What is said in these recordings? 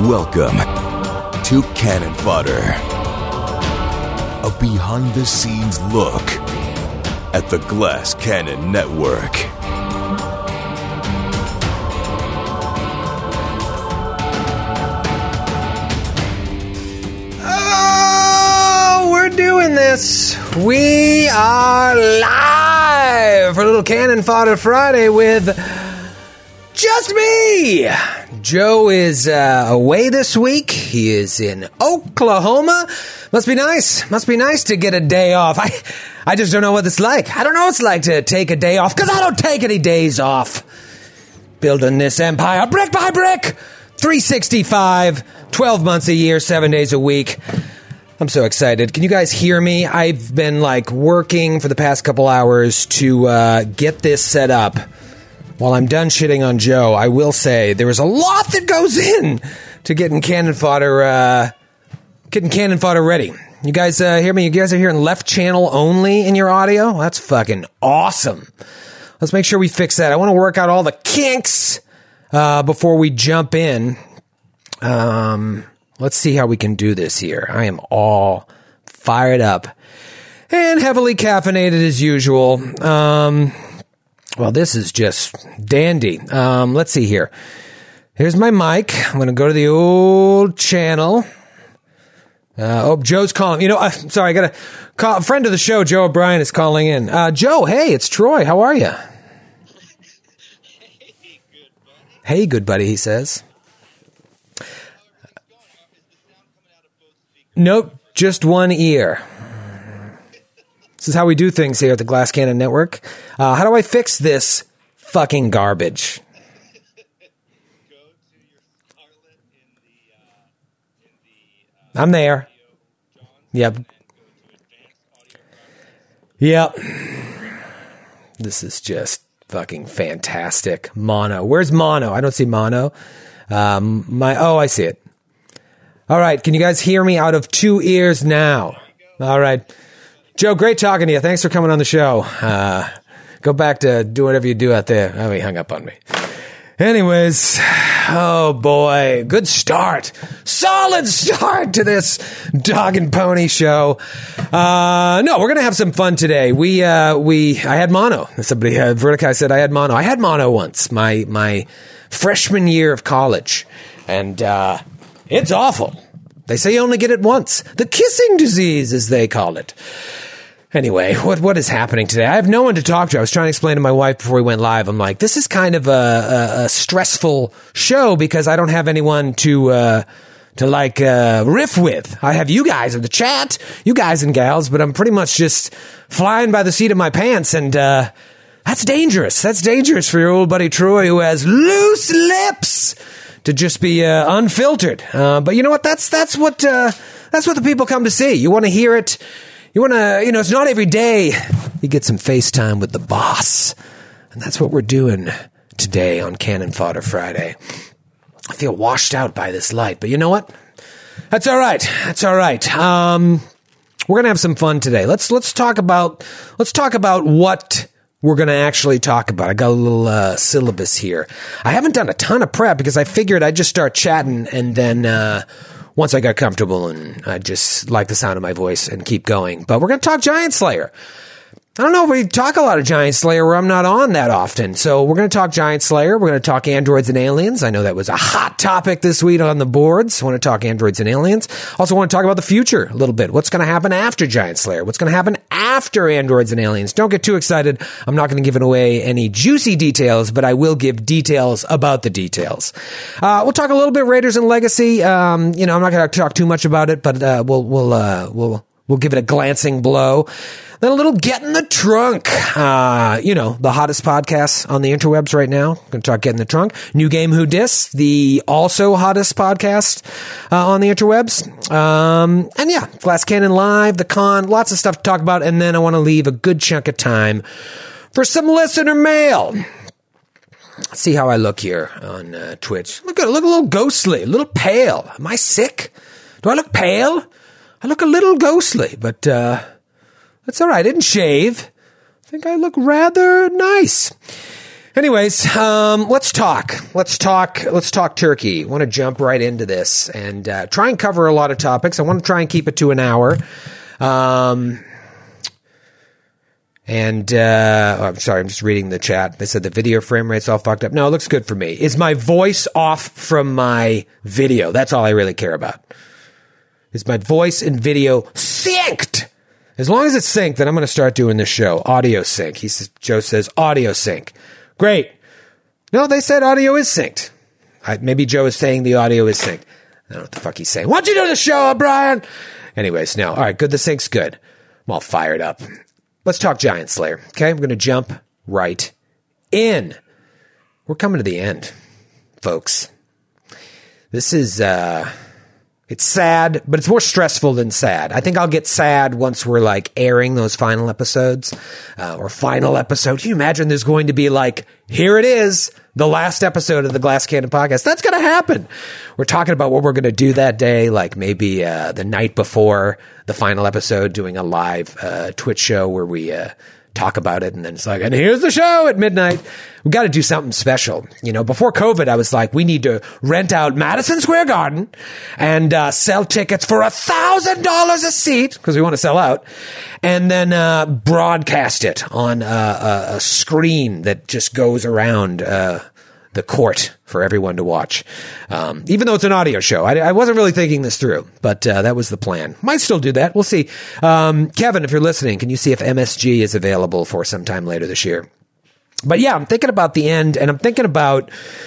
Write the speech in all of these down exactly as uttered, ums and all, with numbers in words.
Welcome to Cannon Fodder, a behind-the-scenes look at the Glass Cannon Network. Oh, we're doing this. We are live for a little Cannon Fodder Friday with just me. Joe is uh, away this week. He is in Oklahoma. Must be nice. Must be nice to get a day off. I, I just don't know what it's like. I don't know what it's like to take a day off because I don't take any days off. Building this empire brick by brick. three sixty-five, twelve months a year, seven days a week. I'm so excited. Can you guys hear me? I've been like working for the past couple hours to uh, get this set up. While I'm done shitting on Joe, I will say there is a lot that goes in to getting Cannon Fodder, uh, getting Cannon Fodder ready. You guys uh, hear me? You guys are hearing left channel only in your audio? Well, that's fucking awesome. Let's make sure we fix that. I want to work out all the kinks uh, before we jump in. Um, let's see how we can do this here. I am all fired up and heavily caffeinated as usual. Um... Well, this is just dandy. Um, let's see here. Here's my mic. I'm going to go to the old channel. Uh, oh, Joe's calling. You know, uh, sorry, I got to call. A friend of the show, Joe O'Brien, is calling in. Uh, Joe, hey, it's Troy. How are you? Hey, good buddy. Hey, good buddy, he says. Nope, just one ear. This is how we do things here at the Glass Cannon Network. Uh, how do I fix this fucking garbage? Go to your Scarlet in the, uh, in the, uh, I'm there. John, Yep. and go to advanced audio. Yep. This is just fucking fantastic. Mono. Where's mono? I don't see mono. Um, my oh, I see it. All right. Can you guys hear me out of two ears now? All right. Joe, great talking to you. Thanks for coming on the show. Uh, go back to do whatever you do out there. Oh, he hung up on me. Anyways, oh boy, good start. Solid start to this dog and pony show. Uh, no, we're going to have some fun today. We, uh, we, I had mono. Somebody, uh, Vertica said I had mono. I had mono once, my, my freshman year of college. And, uh, it's awful. They say you only get it once. The kissing disease, as they call it. Anyway, what what is happening today? I have no one to talk to. I was trying to explain to my wife before we went live. I'm like, this is kind of a, a, a stressful show because I don't have anyone to uh, to like uh, riff with. I have you guys in the chat, you guys and gals, but I'm pretty much just flying by the seat of my pants, and uh, that's dangerous. That's dangerous for your old buddy Troy, who has loose lips. To just be uh, unfiltered, uh, but you know what? That's that's what uh, that's what the people come to see. You want to hear it. You want to, you know, it's not every day you get some FaceTime with the boss, and that's what we're doing today on Cannon Fodder Friday. I feel washed out by this light, but you know what? That's all right. That's all right. Um, we're gonna have some fun today. Let's let's talk about let's talk about what we're going to actually talk about. I got a little uh, syllabus here. I haven't done a ton of prep because I figured I'd just start chatting and then uh, once I got comfortable and I just like the sound of my voice and keep going. But we're going to talk Giant Slayer. I don't know if we talk a lot of Giant Slayer where I'm not on that often. So we're going to talk Giant Slayer. We're going to talk androids and aliens. I know that was a hot topic this week on the boards. I want to talk androids and aliens. Also want to talk about the future a little bit. What's going to happen after Giant Slayer? What's going to happen after androids and aliens? Don't get too excited. I'm not going to give away any juicy details, but I will give details about the details. Uh, we'll talk a little bit Raiders and Legacy. Um, you know, I'm not going to talk too much about it, but uh, we'll we'll uh, we'll we'll give it a glancing blow. Then a little Get in the Trunk. Uh, you know, the hottest podcast on the interwebs right now. Going to talk Get in the Trunk. New Game Who Dis, the also hottest podcast uh, on the interwebs. Um, and yeah, Glass Cannon Live, the con, lots of stuff to talk about. And then I want to leave a good chunk of time for some listener mail. Let's see how I look here on uh, Twitch. Look, I look a little ghostly, a little pale. Am I sick? Do I look pale? I look a little ghostly, but... Uh, That's all right. I didn't shave. I think I look rather nice. Anyways, um, let's talk. Let's talk. Let's talk turkey. I want to jump right into this and uh, try and cover a lot of topics. I want to try and keep it to an hour. Um, and uh, oh, I'm sorry, I'm just reading the chat. They said the video frame rate's all fucked up. No, it looks good for me. Is my voice off from my video? That's all I really care about. Is my voice and video synced? As long as it's synced, then I'm going to start doing this show. Audio sync. He says, Joe says audio sync. Great. No, they said audio is synced. I, maybe Joe is saying the audio is synced. I don't know what the fuck he's saying. What'd you do the show, O'Brien? Anyways, no. All right, good. The sync's good. I'm all fired up. Let's talk Giant Slayer. Okay, I'm going to jump right in. We're coming to the end, folks. This is, uh, it's sad, but it's more stressful than sad. I think I'll get sad once we're like airing those final episodes, uh, or final episode. Can you imagine there's going to be like, here it is, the last episode of the Glass Cannon podcast. That's going to happen. We're talking about what we're going to do that day, like maybe uh, the night before the final episode, doing a live uh, Twitch show where we uh, talk about it. And then it's like, and here's the show at midnight. We got to do something special. You know, before COVID, I was like, we need to rent out Madison Square Garden and uh, sell tickets for a thousand dollars a seat because we want to sell out, and then uh, broadcast it on uh, a, a screen that just goes around uh, the court for everyone to watch. Um, even though it's an audio show, I, I wasn't really thinking this through, but uh, that was the plan. Might still do that. We'll see. Um, Kevin, if you're listening, can you see if M S G is available for sometime later this year? But yeah, I'm thinking about the end, and I'm thinking about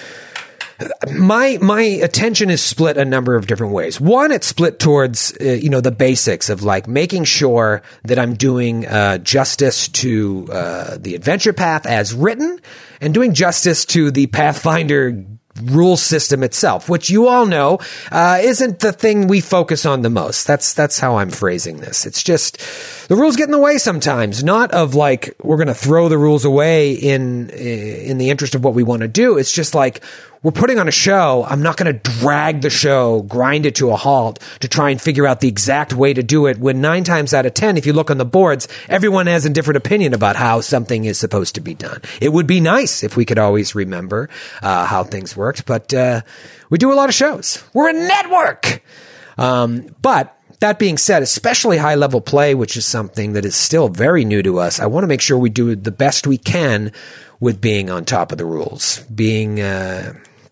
my my attention is split a number of different ways. One, it's split towards uh, you know the basics of like making sure that I'm doing uh, justice to uh, the adventure path as written, and doing justice to the Pathfinder rule system itself, which you all know uh, isn't the thing we focus on the most. That's that's how I'm phrasing this. It's just the rules get in the way sometimes, not of like we're going to throw the rules away in in the interest of what we want to do. It's just like we're putting on a show. I'm not going to drag the show, grind it to a halt to try and figure out the exact way to do it when nine times out of ten, if you look on the boards, everyone has a different opinion about how something is supposed to be done. It would be nice if we could always remember uh, how things worked, but uh, we do a lot of shows. We're a network. Um, but that being said, especially high-level play, which is something that is still very new to us, I want to make sure we do the best we can with being on top of the rules, being... Uh,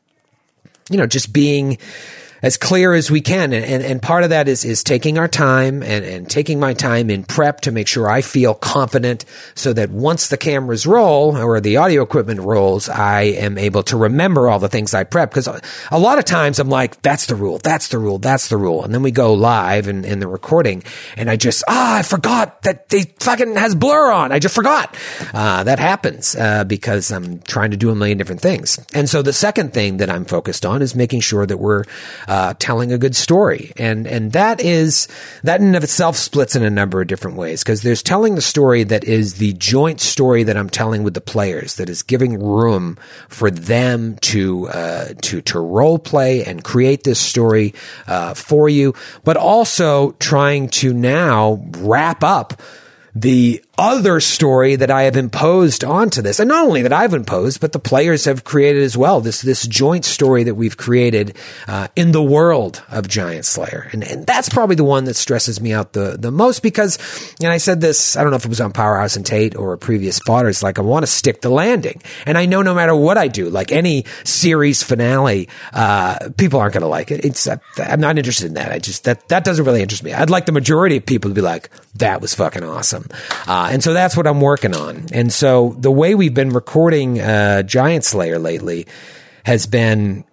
you know, just being as clear as we can. And, and, and part of that is, is taking our time and, and taking my time in prep to make sure I feel confident so that once the cameras roll or the audio equipment rolls, I am able to remember all the things I prep. Because a lot of times I'm like, that's the rule, that's the rule, that's the rule. And then we go live in, in the recording and I just, ah, I forgot that they fucking has blur on. I just forgot. Uh, that happens uh, because I'm trying to do a million different things. And so the second thing that I'm focused on is making sure that we're Uh, telling a good story. And, and that is, that in and of itself splits in a number of different ways because there's telling the story that is the joint story that I'm telling with the players, that is giving room for them to, uh, to, to role play and create this story, uh, for you, but also trying to now wrap up the other story that I have imposed onto this. And not only that I've imposed, but the players have created as well. This, this joint story that we've created, uh, in the world of Giant Slayer. And, and that's probably the one that stresses me out the, the most because, and I said this, I don't know if it was on Powerhouse and Tate or a previous fodder, it's like, I want to stick the landing. And I know no matter what I do, like any series finale, uh, people aren't going to like it. It's, uh, I'm not interested in that. I just, that, that doesn't really interest me. I'd like the majority of people to be like, that was fucking awesome. Uh, and so that's what I'm working on. And so the way we've been recording uh, Giant Slayer lately has been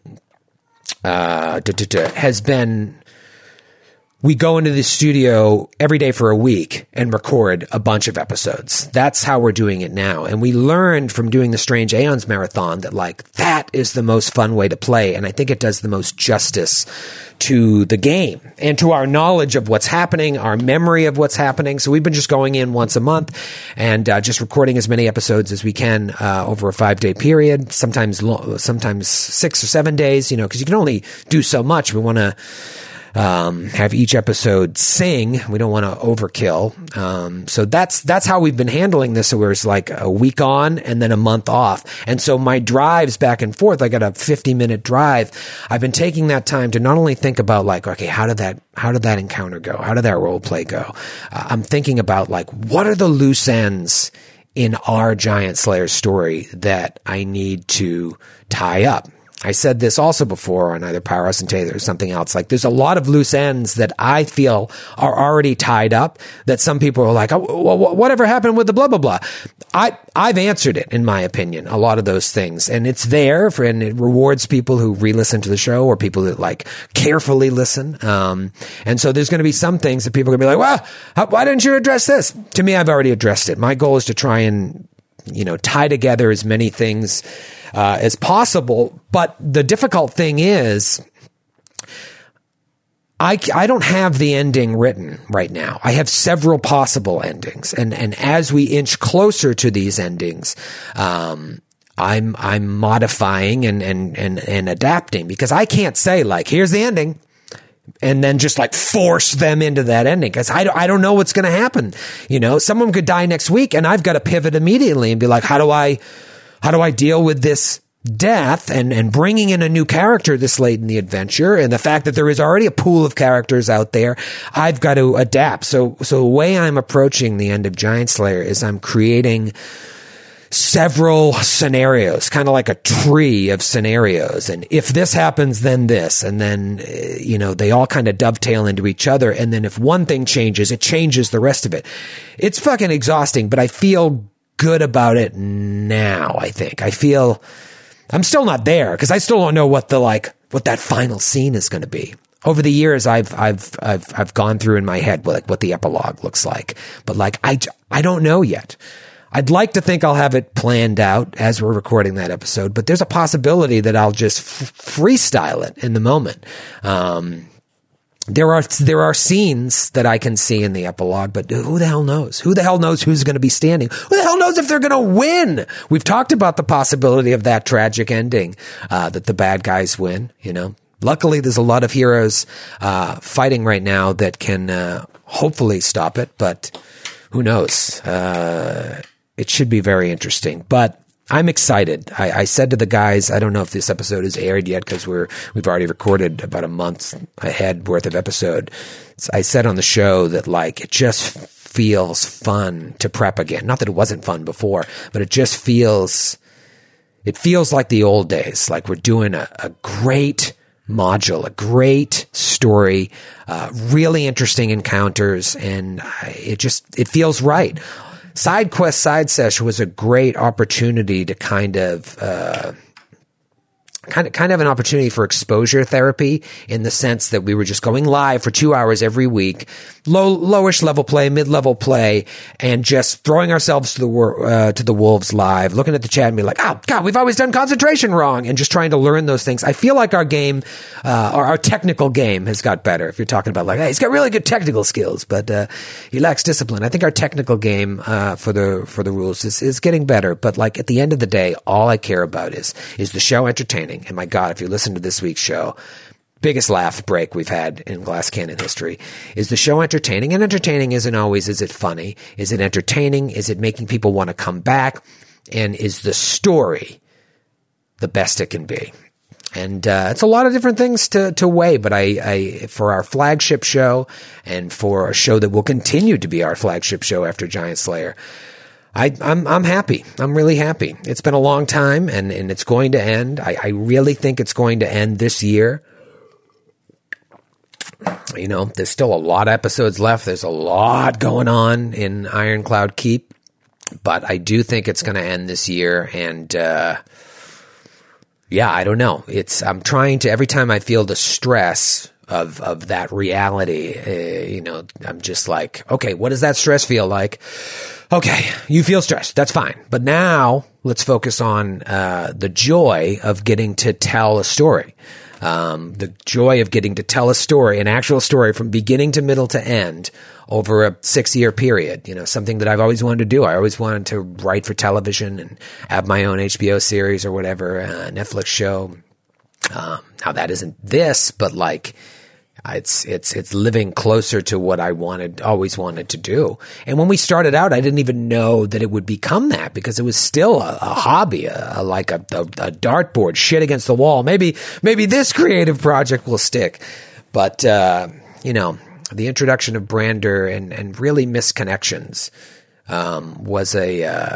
uh, has been we go into the studio every day for a week and record a bunch of episodes. That's how we're doing it now. And we learned from doing the Strange Aeons Marathon that like that is the most fun way to play. And I think it does the most justice to the game and to our knowledge of what's happening, our memory of what's happening. So we've been just going in once a month and uh, just recording as many episodes as we can uh, over a five day period, sometimes, lo- sometimes six or seven days, you know, because you can only do so much. We want to um, have each episode sing. We don't want to overkill. Um, so that's, that's how we've been handling this. So where it's like a week on and then a month off. And so my drives back and forth, I got a fifty minute drive. I've been taking that time to not only think about like, okay, how did that, how did that encounter go? How did that role play go? Uh, I'm thinking about like, what are the loose ends in our Giant Slayer story that I need to tie up? I said this also before on either Powerhouse and Taylor or something else. Like there's a lot of loose ends that I feel are already tied up that some people are like, oh, whatever happened with the blah, blah, blah. I, I've answered it in my opinion, a lot of those things, and it's there for, and it rewards people who re-listen to the show or people that like carefully listen. Um, and so there's going to be some things that people are going to be like, well, how, why didn't you address this? To me, I've already addressed it. My goal is to try and, you know, tie together as many things Uh, as possible. But the difficult thing is, I, I don't have the ending written right now. I have several possible endings. And, and as we inch closer to these endings, um, I'm, I'm modifying and, and, and, and adapting, because I can't say like, here's the ending, and then just like force them into that ending. Cause I don't, I don't know what's going to happen. You know, someone could die next week and I've got to pivot immediately and be like, how do I, How do I deal with this death and, and bringing in a new character this late in the adventure, and the fact that there is already a pool of characters out there? I've got to adapt. So, so the way I'm approaching the end of Giant Slayer is I'm creating several scenarios, kind of like a tree of scenarios. And if this happens, then this, and then, you know, they all kind of dovetail into each other. And then if one thing changes, it changes the rest of it. It's fucking exhausting, but I feel good about it now. I think I feel I'm still not there because I still don't know what the like what that final scene is going to be. Over the years, I've I've I've I've gone through in my head what, like what the epilogue looks like, but like I I don't know yet. I'd like to think I'll have it planned out as we're recording that episode, but there's a possibility that I'll just f- freestyle it in the moment. Um, There are, there are scenes that I can see in the epilogue, but who the hell knows? Who the hell knows who's going to be standing? Who the hell knows if they're going to win? We've talked about the possibility of that tragic ending, uh, that the bad guys win, you know. Luckily, there's a lot of heroes, uh, fighting right now that can, uh, hopefully stop it, but who knows? Uh, it should be very interesting, but I'm excited. I, I said to the guys, I don't know if this episode is aired yet because we're, we've already recorded about a month ahead worth of episode. So I said on the show that like, it just feels fun to prep again. Not that it wasn't fun before, but it just feels, it feels like the old days. Like we're doing a, a great module, a great story, uh, really interesting encounters. And it just, it feels right. Side Quest Side Sesh was a great opportunity to kind of, uh, kind of, kind of an opportunity for exposure therapy, in the sense that we were just going live for two hours every week, low, lowish level play, mid-level play, and just throwing ourselves to the, uh, to the wolves live, looking at the chat and be like, oh God, we've always done concentration wrong, and just trying to learn those things. I feel like our game, uh, our, our technical game has got better. If you're talking about like, hey, he's got really good technical skills, but, uh, he lacks discipline. I think our technical game, uh, for the, for the rules is, is getting better. But like at the end of the day, all I care about is, is the show entertaining. And my God, if you listen to this week's show, biggest laugh break we've had in Glass Cannon history. Is the show entertaining? And entertaining isn't always, is it funny? Is it entertaining? Is it making people want to come back? And is the story the best it can be? And uh, it's a lot of different things to, to weigh, but I, I, for our flagship show, and for a show that will continue to be our flagship show after Giant Slayer, I, I'm, I'm happy. I'm really happy. It's been a long time, and, and it's going to end. I, I really think it's going to end this year. You know, there's still a lot of episodes left. There's a lot going on in Ironcloud Keep, but I do think it's going to end this year. And, uh, yeah, I don't know. It's, I'm trying to, every time I feel the stress of, of that reality, uh, you know, I'm just like, okay, what does that stress feel like? Okay, you feel stressed. That's fine. But now let's focus on, uh, the joy of getting to tell a story. Um, the joy of getting to tell a story, an actual story from beginning to middle to end over a six year period, you know, something that I've always wanted to do. I always wanted to write for television and have my own H B O series or whatever, uh, Netflix show. Um, now that isn't this, but like, It's it's it's living closer to what I wanted, always wanted to do. And when we started out, I didn't even know that it would become that because it was still a, a hobby, a, a, like a, a, a dartboard, shit against the wall. Maybe maybe this creative project will stick. But uh, you know, the introduction of Brander and and really Misconnections um, was a uh,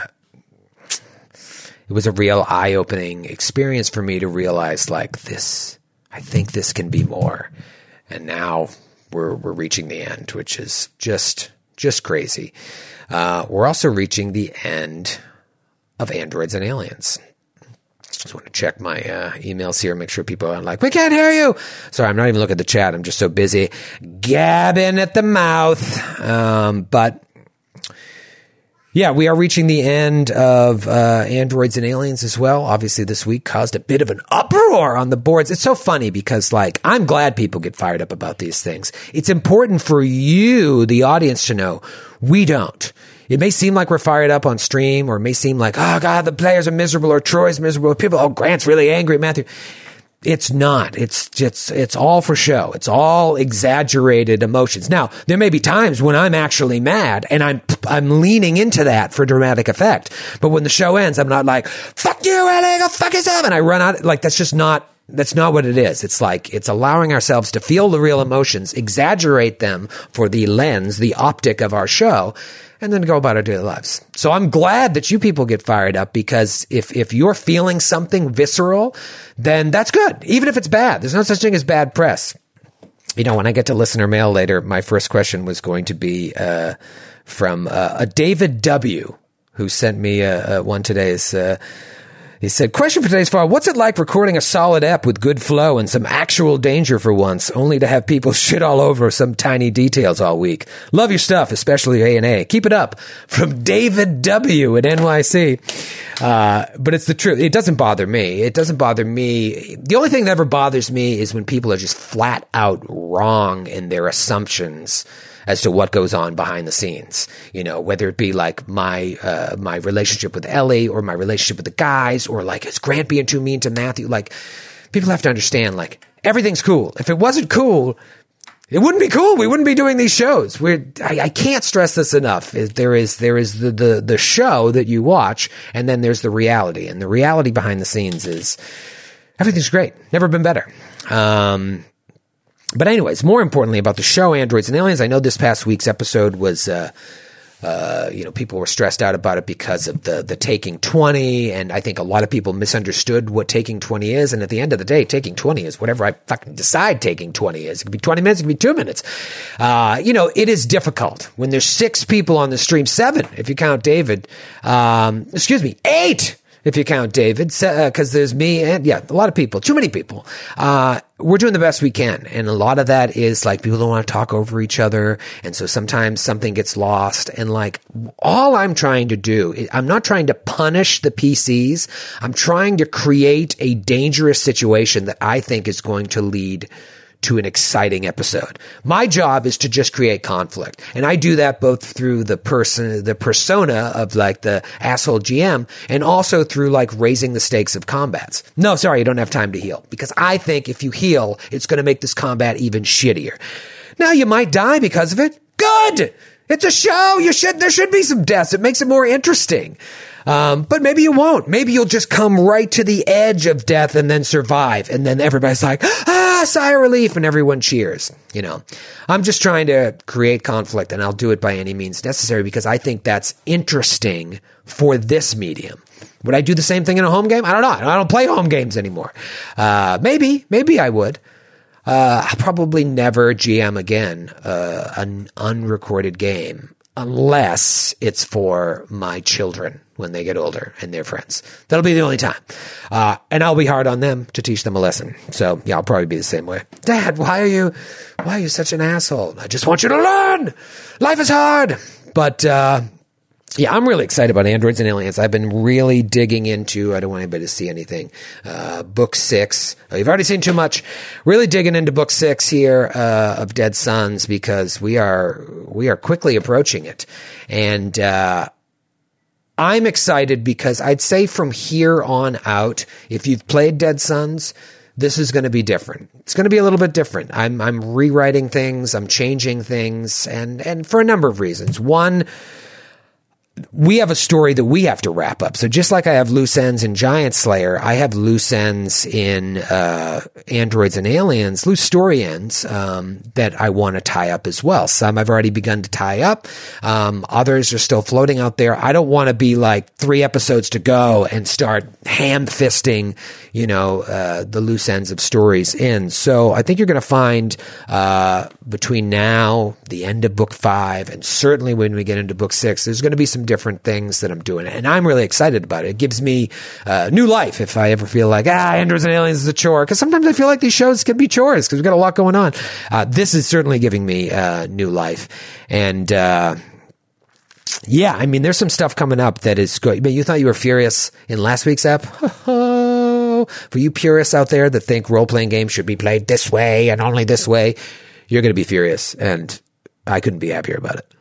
it was a real eye opening experience for me to realize like this. I think this can be more. And now we're we're reaching the end, which is just just crazy. Uh, we're also reaching the end of Androids and Aliens. Just want to check my uh, emails here, make sure people aren't like, we can't hear you. Sorry, I'm not even looking at the chat. I'm just so busy gabbing at the mouth. Um, but yeah, we are reaching the end of uh, Androids and Aliens as well. Obviously, this week caused a bit of an uproar on the boards. It's so funny because, like, I'm glad people get fired up about these things. It's important for you, the audience, to know we don't. It may seem like we're fired up on stream, or it may seem like, oh, God, the players are miserable, or Troy's miserable. People, oh, Grant's really angry at Matthew. It's not. It's just, it's all for show. It's all exaggerated emotions. Now, there may be times when I'm actually mad and I'm, I'm leaning into that for dramatic effect. But when the show ends, I'm not like, fuck you, Ellie, go fuck yourself. And I run out. Like, that's just not, that's not what it is. It's like, it's allowing ourselves to feel the real emotions, exaggerate them for the lens, the optic of our show, and then go about our daily lives. So I'm glad that you people get fired up, because if, if you're feeling something visceral, then that's good. Even if it's bad, there's no such thing as bad press. You know, when I get to listener mail later, my first question was going to be uh, from uh, a David W., who sent me uh, uh, one today. Is, uh, he said, question for today's file. What's it like recording a solid ep with good flow and some actual danger for once, only to have people shit all over some tiny details all week? Love your stuff, especially A and A. Keep it up. From David W. at N Y C. Uh, but it's the truth. It doesn't bother me. It doesn't bother me. The only thing that ever bothers me is when people are just flat out wrong in their assumptions as to what goes on behind the scenes, you know, whether it be like my, uh, my relationship with Ellie, or my relationship with the guys, or like, is Grant being too mean to Matthew? Like, people have to understand, like, everything's cool. If it wasn't cool, it wouldn't be cool. We wouldn't be doing these shows. We're, I, I can't stress this enough. There is, there is the, the, the show that you watch, and then there's the reality. And the reality behind the scenes is everything's great. Never been better. Um, But anyways, more importantly about the show, Androids and Aliens, I know this past week's episode was, uh, uh, you know, people were stressed out about it because of the, the Taking twenty. And I think a lot of people misunderstood what Taking twenty is. And at the end of the day, Taking twenty is whatever I fucking decide Taking twenty is. It could be twenty minutes. It could be two minutes. Uh, you know, it is difficult when there's six people on the stream, seven, if you count David, um, excuse me, eight. If you count David, because uh, there's me and, yeah, a lot of people, too many people. Uh, we're doing the best we can. And a lot of that is like people don't want to talk over each other. And so sometimes something gets lost. And like, all I'm trying to do, I'm not trying to punish the P Cs. I'm trying to create a dangerous situation that I think is going to lead to an exciting episode. My job is to just create conflict. And I do that both through the person, the persona of like the asshole G M, and also through like raising the stakes of combats. No, sorry, you don't have time to heal, because I think if you heal, it's going to make this combat even shittier. Now you might die because of it. Good! It's a show. You should, there should be some deaths. It makes it more interesting. Um, but maybe you won't. Maybe you'll just come right to the edge of death and then survive. And then everybody's like, ah, sigh of relief, and everyone cheers. You know, I'm just trying to create conflict, and I'll do it by any means necessary, because I think that's interesting for this medium. Would I do the same thing in a home game? I don't know. I don't play home games anymore. Uh, maybe, maybe I would. Uh, I'll probably never G M again, uh, an unrecorded game, unless it's for my children when they get older and their friends. That'll be the only time. Uh, and I'll be hard on them to teach them a lesson. So yeah, I'll probably be the same way. Dad, why are you, why are you such an asshole? I just want you to learn. Life is hard. But, uh, yeah, I'm really excited about Androids and Aliens. I've been really digging into, I don't want anybody to see anything, uh, book six. Oh, you've already seen too much. Really digging into book six here, uh, of Dead Sons, because we are, we are quickly approaching it. And, uh, I'm excited because I'd say from here on out, if you've played Dead Sons, this is going to be different. It's going to be a little bit different. I'm I'm rewriting things, I'm changing things, and and for a number of reasons. One, we have a story that we have to wrap up. So just like I have loose ends in Giant Slayer, I have loose ends in uh, Androids and Aliens, loose story ends um, that I want to tie up as well. Some I've already begun to tie up. Um, others are still floating out there. I don't want to be like three episodes to go and start ham-fisting, you know, uh, the loose ends of stories in. So I think you're going to find uh, between now, the end of book five, and certainly when we get into book six, there's going to be some different things that I'm doing. And I'm really excited about it. It gives me uh, new life if I ever feel like, ah, Androids and Aliens is a chore. Because sometimes I feel like these shows can be chores because we've got a lot going on. Uh, this is certainly giving me uh, new life. And uh, yeah, I mean, there's some stuff coming up that is good. But you thought you were furious in last week's ep? For you purists out there that think role-playing games should be played this way and only this way, you're going to be furious. And I couldn't be happier about it.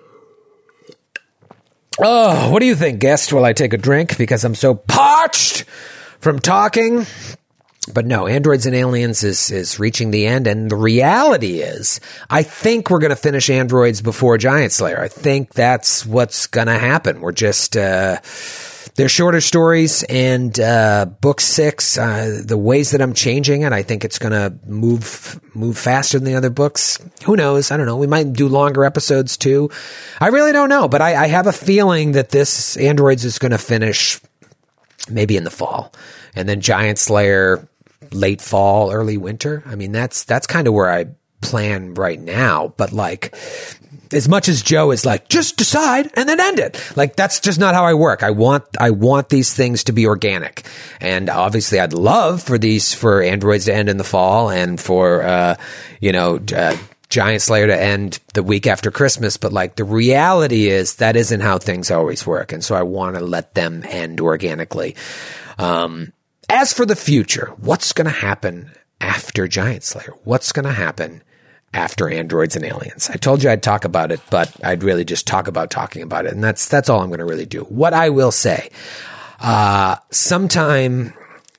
Oh, what do you think, guest? While I take a drink because I'm so parched from talking. But no, Androids and Aliens is is reaching the end, and the reality is, I think we're going to finish Androids before Giant Slayer. I think that's what's going to happen. We're just uh, they're shorter stories, and uh, book six, uh, the ways that I'm changing it, I think it's going to move move faster than the other books. Who knows? I don't know. We might do longer episodes too. I really don't know, but I, I have a feeling that this Androids is going to finish maybe in the fall, and then Giant Slayer late fall, early winter. I mean, that's that's kind of where I plan right now. But like, as much as Joe is like, just decide and then end it. Like, that's just not how I work. I want I want these things to be organic. And obviously, I'd love for these for Androids to end in the fall and for uh, you know. Uh, Giant Slayer to end the week after Christmas, but like the reality is that isn't how things always work. And so I want to let them end organically. Um, as for the future, what's going to happen after Giant Slayer? What's going to happen after Androids and Aliens? I told you I'd talk about it, but I'd really just talk about talking about it. And that's, that's all I'm going to really do. What I will say, uh, sometime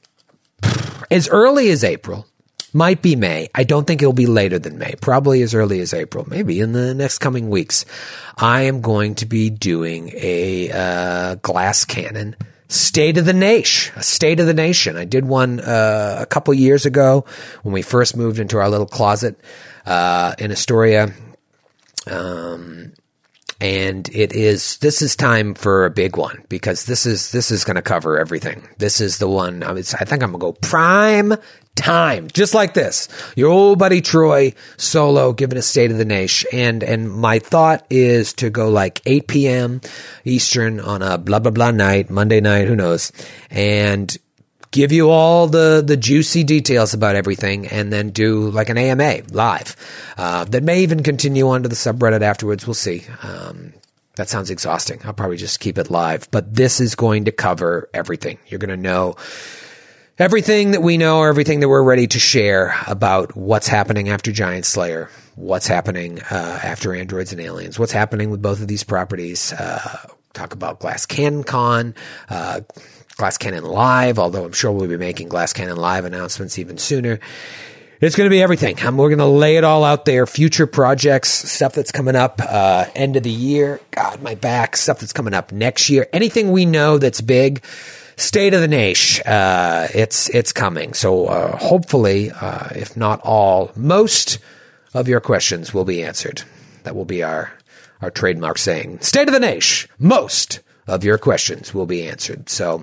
as early as April, might be May. I don't think it'll be later than May. Probably as early as April. Maybe in the next coming weeks. I am going to be doing a uh, Glass Cannon State of the Nation. A State of the Nation. I did one uh, a couple years ago when we first moved into our little closet uh, in Astoria. Um, and it is, this is time for a big one because this is, this is going to cover everything. This is the one, I, mean, I think I'm going to go prime time, just like this. Your old buddy Troy solo giving a State of the Nation. And, and my thought is to go like eight p.m. Eastern on a blah, blah, blah night, Monday night, who knows, and give you all the, the juicy details about everything and then do like an A M A live. Uh, that may even continue onto the subreddit afterwards. We'll see. Um, that sounds exhausting. I'll probably just keep it live, but this is going to cover everything. You're going to know everything that we know, everything that we're ready to share about what's happening after Giant Slayer, what's happening uh, after Androids and Aliens, what's happening with both of these properties. Uh, talk about Glass Cannon Con, uh, Glass Cannon Live, although I'm sure we'll be making Glass Cannon Live announcements even sooner. It's going to be everything. Um, we're going to lay it all out there. Future projects, stuff that's coming up, uh, end of the year. God, my back. Stuff that's coming up next year. Anything we know that's big. State of the Nation. Uh, it's, it's coming. So, uh, hopefully, uh, if not all, most of your questions will be answered. That will be our, our trademark saying. State of the Nation. Most of your questions will be answered. So,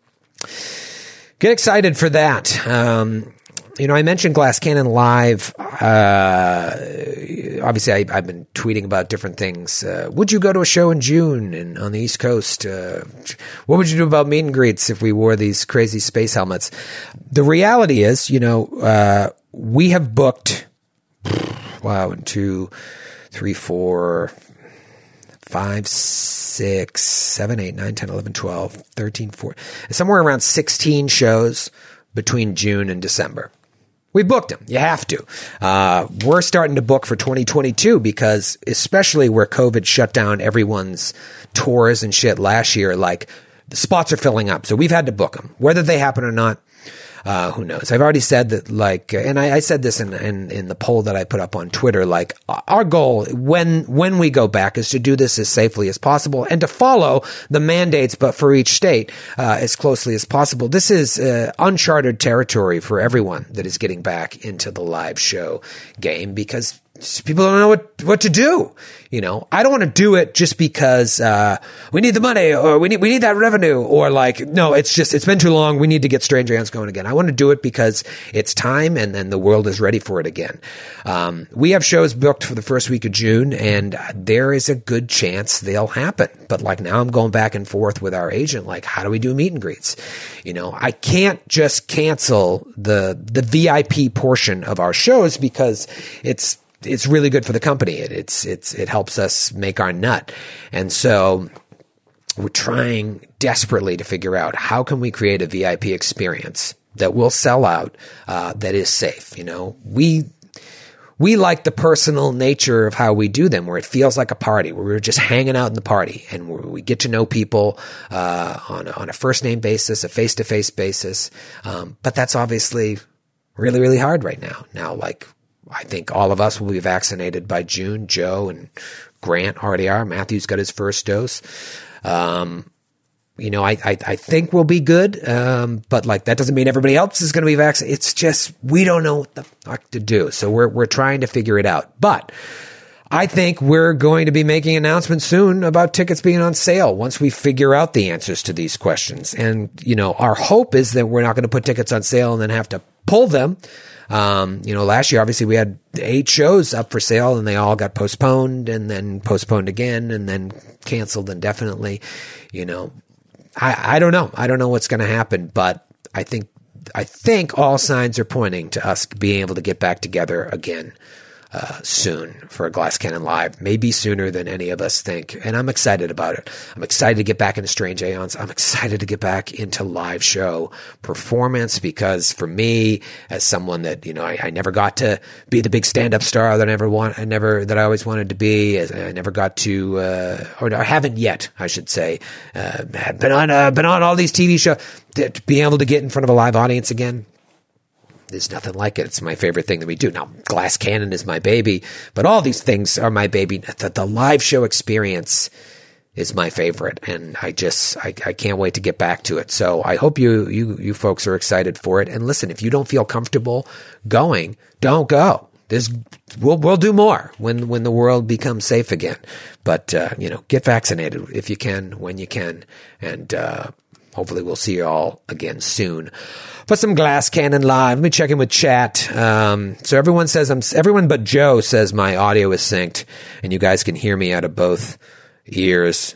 get excited for that. Um, you know, I mentioned Glass Cannon Live. Uh, obviously, I, I've been tweeting about different things. Uh, would you go to a show in June and on the East Coast? Uh, what would you do about meet and greets if we wore these crazy space helmets? The reality is, you know, uh, we have booked, wow, one, two, three, four, five, six, seven, eight, nine, ten, eleven, twelve, thirteen, fourteen, somewhere around sixteen shows between June and December. We booked them. You have to. Uh, we're starting to book for twenty twenty-two because especially where COVID shut down everyone's tours and shit last year, like the spots are filling up. So we've had to book them, whether they happen or not. Uh, who knows? I've already said that, like, and I, I said this in, in, in the poll that I put up on Twitter, like, our goal when, when we go back is to do this as safely as possible and to follow the mandates, but for each state, uh, as closely as possible. This is, uh, uncharted territory for everyone that is getting back into the live show game because people don't know what, what to do. You know, I don't want to do it just because, uh, we need the money or we need, we need that revenue or like, no, it's just, it's been too long. We need to get Strange Ants going again. I want to do it because it's time and then the world is ready for it again. Um, we have shows booked for the first week of June and there is a good chance they'll happen. But like now I'm going back and forth with our agent. Like, how do we do meet and greets? You know, I can't just cancel the, the V I P portion of our shows because it's, it's really good for the company. It, it's, it's, it helps us make our nut. And so we're trying desperately to figure out how can we create a V I P experience that will sell out, uh, that is safe. You know, we, we like the personal nature of how we do them, where it feels like a party, where we're just hanging out in the party and where we get to know people, uh, on a, on a first name basis, a face to face basis. Um, but that's obviously really, really hard right now. Now, like, I think all of us will be vaccinated by June. Joe and Grant already are. Matthew's got his first dose. Um, you know, I, I, I think we'll be good. Um, but like, that doesn't mean everybody else is going to be vaccinated. It's just, we don't know what the fuck to do. So we're, we're trying to figure it out. But I think we're going to be making announcements soon about tickets being on sale once we figure out the answers to these questions. And, you know, our hope is that we're not going to put tickets on sale and then have to pull them. Um, you know, last year, obviously we had eight shows up for sale and they all got postponed and then postponed again and then canceled indefinitely. You know, I, I don't know. I don't know what's going to happen, but I think, I think all signs are pointing to us being able to get back together again, uh, soon for a Glass Cannon Live, maybe sooner than any of us think. And I'm excited about it. I'm excited to get back into Strange Aeons. I'm excited to get back into live show performance because for me, as someone that, you know, I, I never got to be the big stand-up star that I never want, I never, that I always wanted to be, as I never got to, uh, or I haven't yet, I should say, uh, been on, uh, been on all these T V shows, to being able to get in front of a live audience again. There's nothing like it. It's my favorite thing that we do. Now, Glass Cannon is my baby, but all these things are my baby. The, the live show experience is my favorite, and I just I, I can't wait to get back to it. So I hope you you you folks are excited for it. And listen, if you don't feel comfortable going, don't go. There's we'll we'll do more when when the world becomes safe again. But uh, you know, get vaccinated if you can, when you can, and uh, hopefully we'll see you all again soon. For some Glass Cannon Live, let me check in with chat. Um, so everyone says I'm. Everyone but Joe says my audio is synced, and you guys can hear me out of both ears.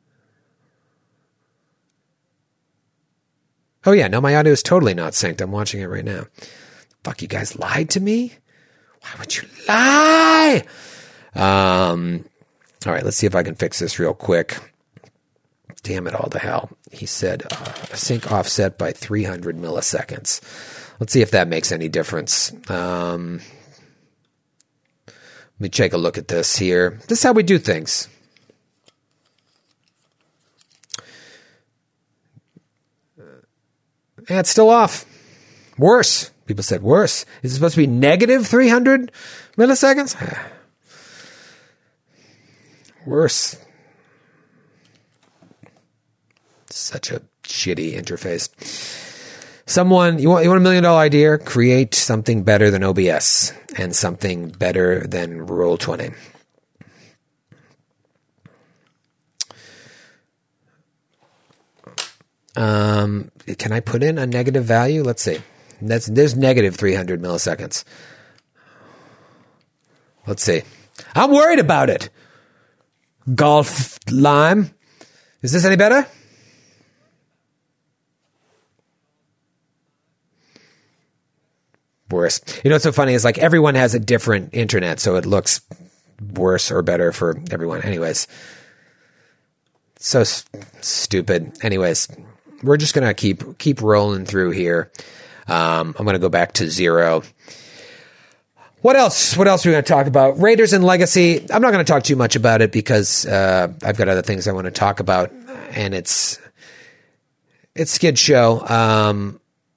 Oh yeah, no, my audio is totally not synced. I'm watching it right now. Fuck, you guys lied to me? Why would you lie? Um, all right, let's see if I can fix this real quick. Damn it all to hell. He said uh, sync offset by three hundred milliseconds. Let's see if that makes any difference. Um, let me take a look at this here. This is how we do things. Yeah, it's still off. Worse. People said worse. Is it supposed to be negative three hundred milliseconds? Worse. Such a shitty interface. Someone, you want, you want a million dollar idea? Create something better than O B S and something better than Roll twenty. Um, can I put in a negative value? Let's see. That's, there's negative three hundred milliseconds. Let's see. I'm worried about it. Golf Lime. Is this any better? Worse. You know what's so funny is like everyone has a different internet, so it looks worse or better for everyone. Anyways, so s- stupid. Anyways, we're just gonna keep keep rolling through here. Um, I'm gonna go back to zero. What else? What else are we going to talk about? Raiders and Legacy. I'm not going to talk too much about it because uh, I've got other things I want to talk about, and it's it's skid show. Um,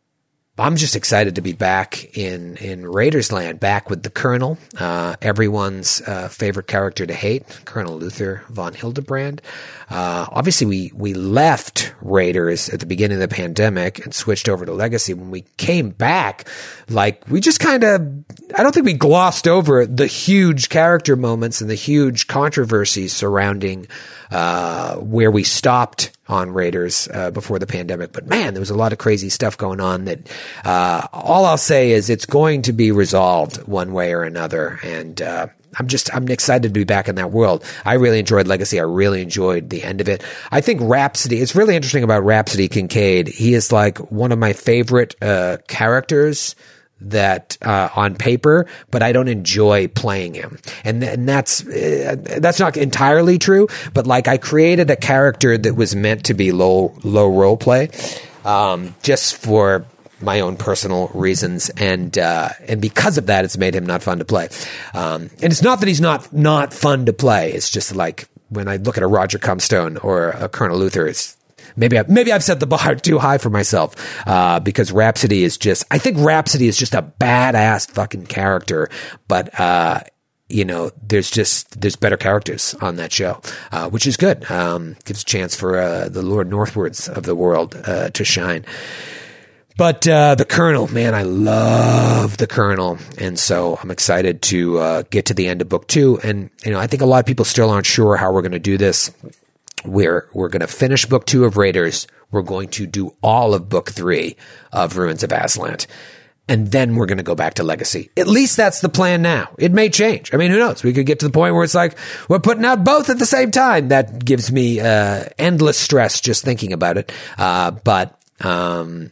I'm just excited to be back in, in Raiders land, back with the Colonel, uh, everyone's uh, favorite character to hate, Colonel Luther von Hildebrand. Uh, obviously, we, we left Raiders at the beginning of the pandemic and switched over to Legacy. When we came back, like, we just kind of, I don't think we glossed over the huge character moments and the huge controversies surrounding uh, where we stopped on Raiders uh, before the pandemic. But man, there was a lot of crazy stuff going on that uh, all I'll say is it's going to be resolved one way or another. And uh, I'm just, I'm excited to be back in that world. I really enjoyed Legacy. I really enjoyed the end of it. I think Rhapsody, it's really interesting about Rhapsody Kincaid. He is like one of my favorite uh, characters that uh, on paper, but I don't enjoy playing him. And, and that's, uh, that's not entirely true, but like I created a character that was meant to be low, low role play, um, just for my own personal reasons. And, uh, and because of that, it's made him not fun to play. Um, and it's not that he's not, not fun to play. It's just like when I look at a Roger Comstone or a Colonel Luther, it's, Maybe I, maybe I've set the bar too high for myself, uh, because Rhapsody is just, I think Rhapsody is just a badass fucking character, but, uh, you know, there's just, there's better characters on that show, uh, which is good. Um, gives a chance for, uh, the Lord Northwards of the world, uh, to shine. But, uh, the Colonel, man, I love the Colonel. And so I'm excited to, uh, get to the end of book two. And, you know, I think a lot of people still aren't sure how we're going to do this. We're, we're going to finish book two of Raiders. We're going to do all of book three of Ruins of Aslant. And then we're going to go back to Legacy. At least that's the plan now. It may change. I mean, who knows? We could get to the point where it's like, we're putting out both at the same time. That gives me, uh, endless stress just thinking about it. Uh, but, um,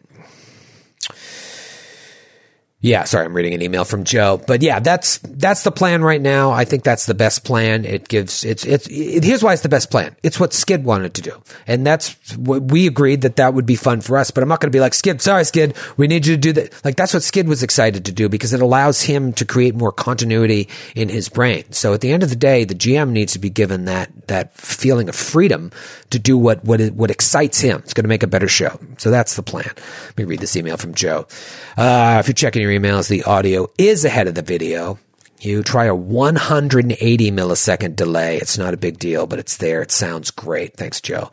yeah, sorry, I'm reading an email from Joe, but yeah, that's, that's the plan right now. I think that's the best plan. It gives, it's, it's, it, here's why it's the best plan. It's what Skid wanted to do. And that's what we agreed that that would be fun for us, but I'm not going to be like, Skid, sorry, Skid, we need you to do that. Like, that's what Skid was excited to do because it allows him to create more continuity in his brain. So at the end of the day, the G M needs to be given that, that feeling of freedom to do what, what, what excites him. It's going to make a better show. So that's the plan. Let me read this email from Joe. Uh, if you're checking your emails, the audio is ahead of the video. You try a one hundred eighty millisecond delay. It's not a big deal, but it's there. It sounds great. Thanks, Joe.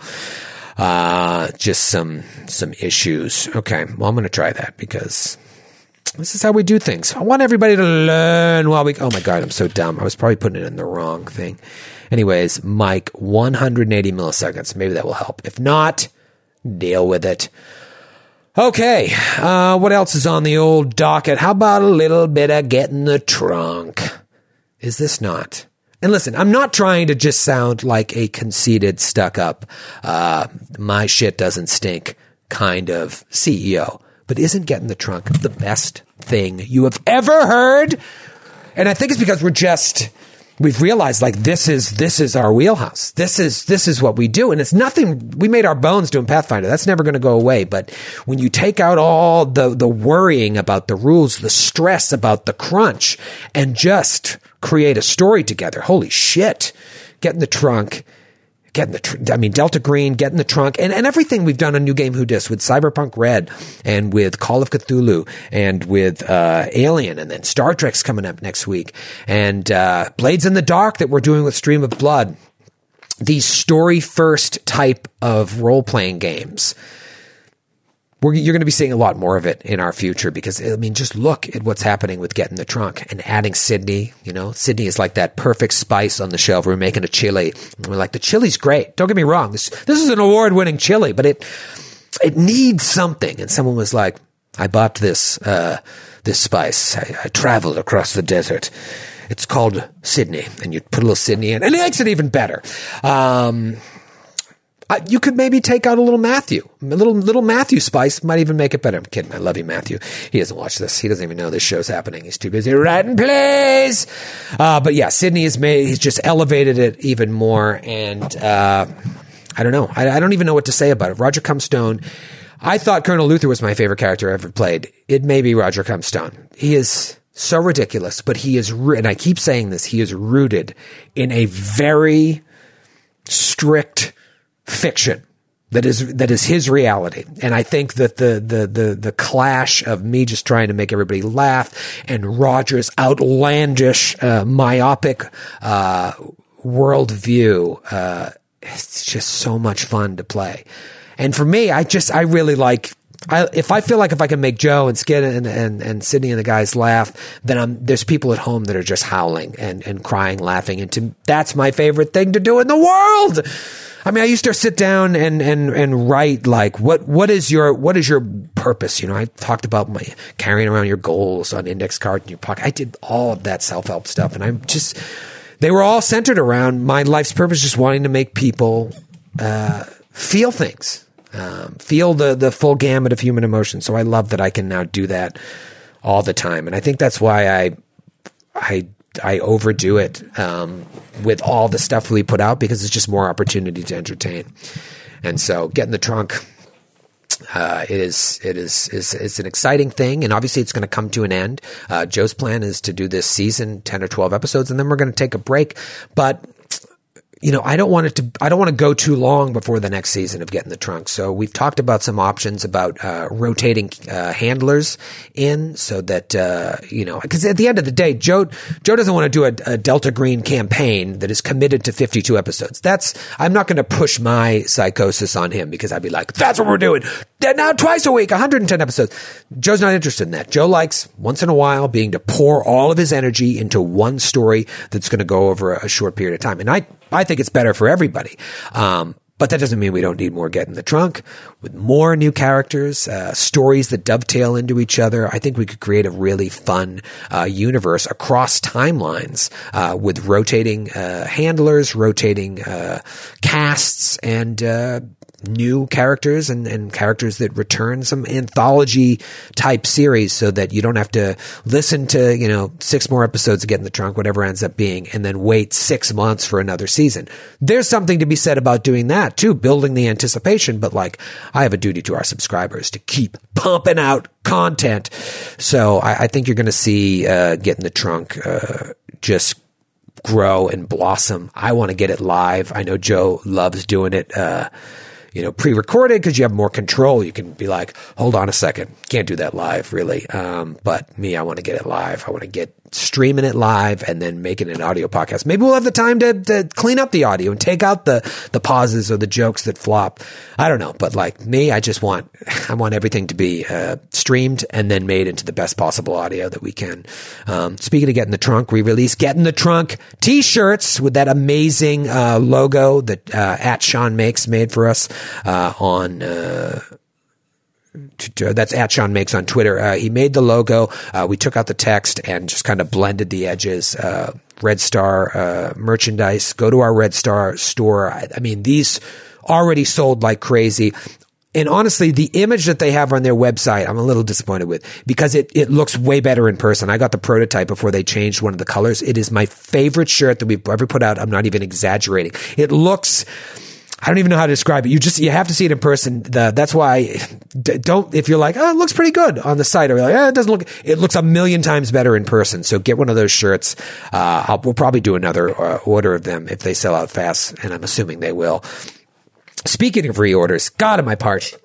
Uh, just some, some issues. Okay. Well, I'm going to try that because this is how we do things. I want everybody to learn while we, oh my God, I'm so dumb. I was probably putting it in the wrong thing. Anyways, Mike, one hundred eighty milliseconds. Maybe that will help. If not, deal with it. Okay, uh, what else is on the old docket? How about a little bit of Get in the Trunk? Is this not? And listen, I'm not trying to just sound like a conceited, stuck-up, uh, my shit doesn't stink kind of C E O. But isn't Get in the Trunk the best thing you have ever heard? And I think it's because we're just... We've realized like this is, this is our wheelhouse. This is, this is what we do. And it's nothing, we made our bones doing Pathfinder. That's never going to go away. But when you take out all the, the worrying about the rules, the stress about the crunch and just create a story together, holy shit, Get in the Trunk. Get in the, tr- I mean, Delta Green, Get in the Trunk, and, and everything we've done on New Game Who Dis with Cyberpunk Red and with Call of Cthulhu and with uh, Alien, and then Star Trek's coming up next week, and uh, Blades in the Dark that we're doing with Stream of Blood. These story-first type of role-playing games. We're, you're going to be seeing a lot more of it in our future because, I mean, just look at what's happening with Get in the Trunk and adding Sydney. You know, Sydney is like that perfect spice on the shelf. We're making a chili. And we're like, the chili's great. Don't get me wrong. This, this is an award-winning chili, but it, it needs something. And someone was like, I bought this, uh, this spice. I, I traveled across the desert. It's called Sydney. And you put a little Sydney in and it makes it even better. Um, Uh, you could maybe take out a little Matthew. A little little Matthew spice might even make it better. I'm kidding. I love you, Matthew. He doesn't watch this. He doesn't even know this show's happening. He's too busy writing plays. Uh, but yeah, Sydney has made, he's just elevated it even more. And uh, I don't know. I, I don't even know what to say about it. Roger Comstone. I thought Colonel Luther was my favorite character I ever played. It may be Roger Comstone. He is so ridiculous, but he is, and I keep saying this, he is rooted in a very strict fiction that is that is his reality. And I think that the the the the clash of me just trying to make everybody laugh and Roger's outlandish, uh, myopic uh, worldview, uh, it's just so much fun to play. And for me, I just I really like. I, if I feel like if I can make Joe and Skid and, and, and Sydney and the guys laugh, then I'm, there's people at home that are just howling and, and crying, laughing. And to, that's my favorite thing to do in the world. I mean, I used to sit down and, and, and write like, what, what is your, what is your purpose? You know, I talked about my carrying around your goals on index card in your pocket. I did all of that self-help stuff. And I'm just, they were all centered around my life's purpose, just wanting to make people, uh, feel things. Um, feel the the full gamut of human emotion. So I love that I can now do that all the time, and I think that's why I I I overdo it um, with all the stuff we put out, because it's just more opportunity to entertain. And so, Get in the Trunk uh, is it is is is an exciting thing, and obviously it's going to come to an end. Uh, Joe's plan is to do this season ten or twelve episodes, and then we're going to take a break, but. You know, I don't want it to, I don't want to go too long before the next season of Get in the Trunk. So we've talked about some options about, uh, rotating, uh, handlers in so that, uh, you know, cause at the end of the day, Joe, Joe doesn't want to do a, a Delta Green campaign that is committed to fifty-two episodes. That's, I'm not going to push my psychosis on him, because I'd be like, that's what we're doing. Now twice a week, one hundred ten episodes. Joe's not interested in that. Joe likes once in a while being to pour all of his energy into one story that's going to go over a short period of time. And I, I think it's better for everybody. Um, but that doesn't mean we don't need more Get in the Trunk with more new characters, uh, stories that dovetail into each other. I think we could create a really fun, uh, universe across timelines, uh, with rotating, uh, handlers, rotating, uh, casts, and, uh, new characters and, and characters that return, some anthology type series, so that you don't have to listen to, you know, six more episodes of Get in the Trunk, whatever ends up being, and then wait six months for another season. There's something to be said about doing that too, building the anticipation. But like, I have a duty to our subscribers to keep pumping out content. So I, I think you're going to see, uh, Get in the Trunk, uh, just grow and blossom. I want to get it live. I know Joe loves doing it, uh, you know, pre-recorded, because you have more control. You can be like, hold on a second. Can't do that live, really. Um, but me, I want to get it live. I want to get streaming it live and then making an audio podcast. Maybe we'll have the time to, to clean up the audio and take out the, the pauses or the jokes that flop. I don't know. But like me, I just want, I want everything to be, uh, streamed and then made into the best possible audio that we can. Um, speaking of Get in the Trunk, we released Get in the Trunk t-shirts with that amazing, uh, logo that, uh, at Sean Makes made for us, uh, on, uh, that's at Sean Makes on Twitter. Uh, he made the logo. Uh, we took out the text and just kind of blended the edges. Uh, Red Star uh, merchandise. Go to our Red Star store. I, I mean, these already sold like crazy. And honestly, the image that they have on their website, I'm a little disappointed with, because it, it looks way better in person. I got the prototype before they changed one of the colors. It is my favorite shirt that we've ever put out. I'm not even exaggerating. It looks... I don't even know how to describe it. You just, you have to see it in person. The, that's why don't, if you're like, oh, it looks pretty good on the site, or you're like, oh, it doesn't look, it looks a million times better in person. So get one of those shirts. Uh, I'll, we'll probably do another uh, order of them if they sell out fast, and I'm assuming they will. Speaking of reorders, God, am I parched.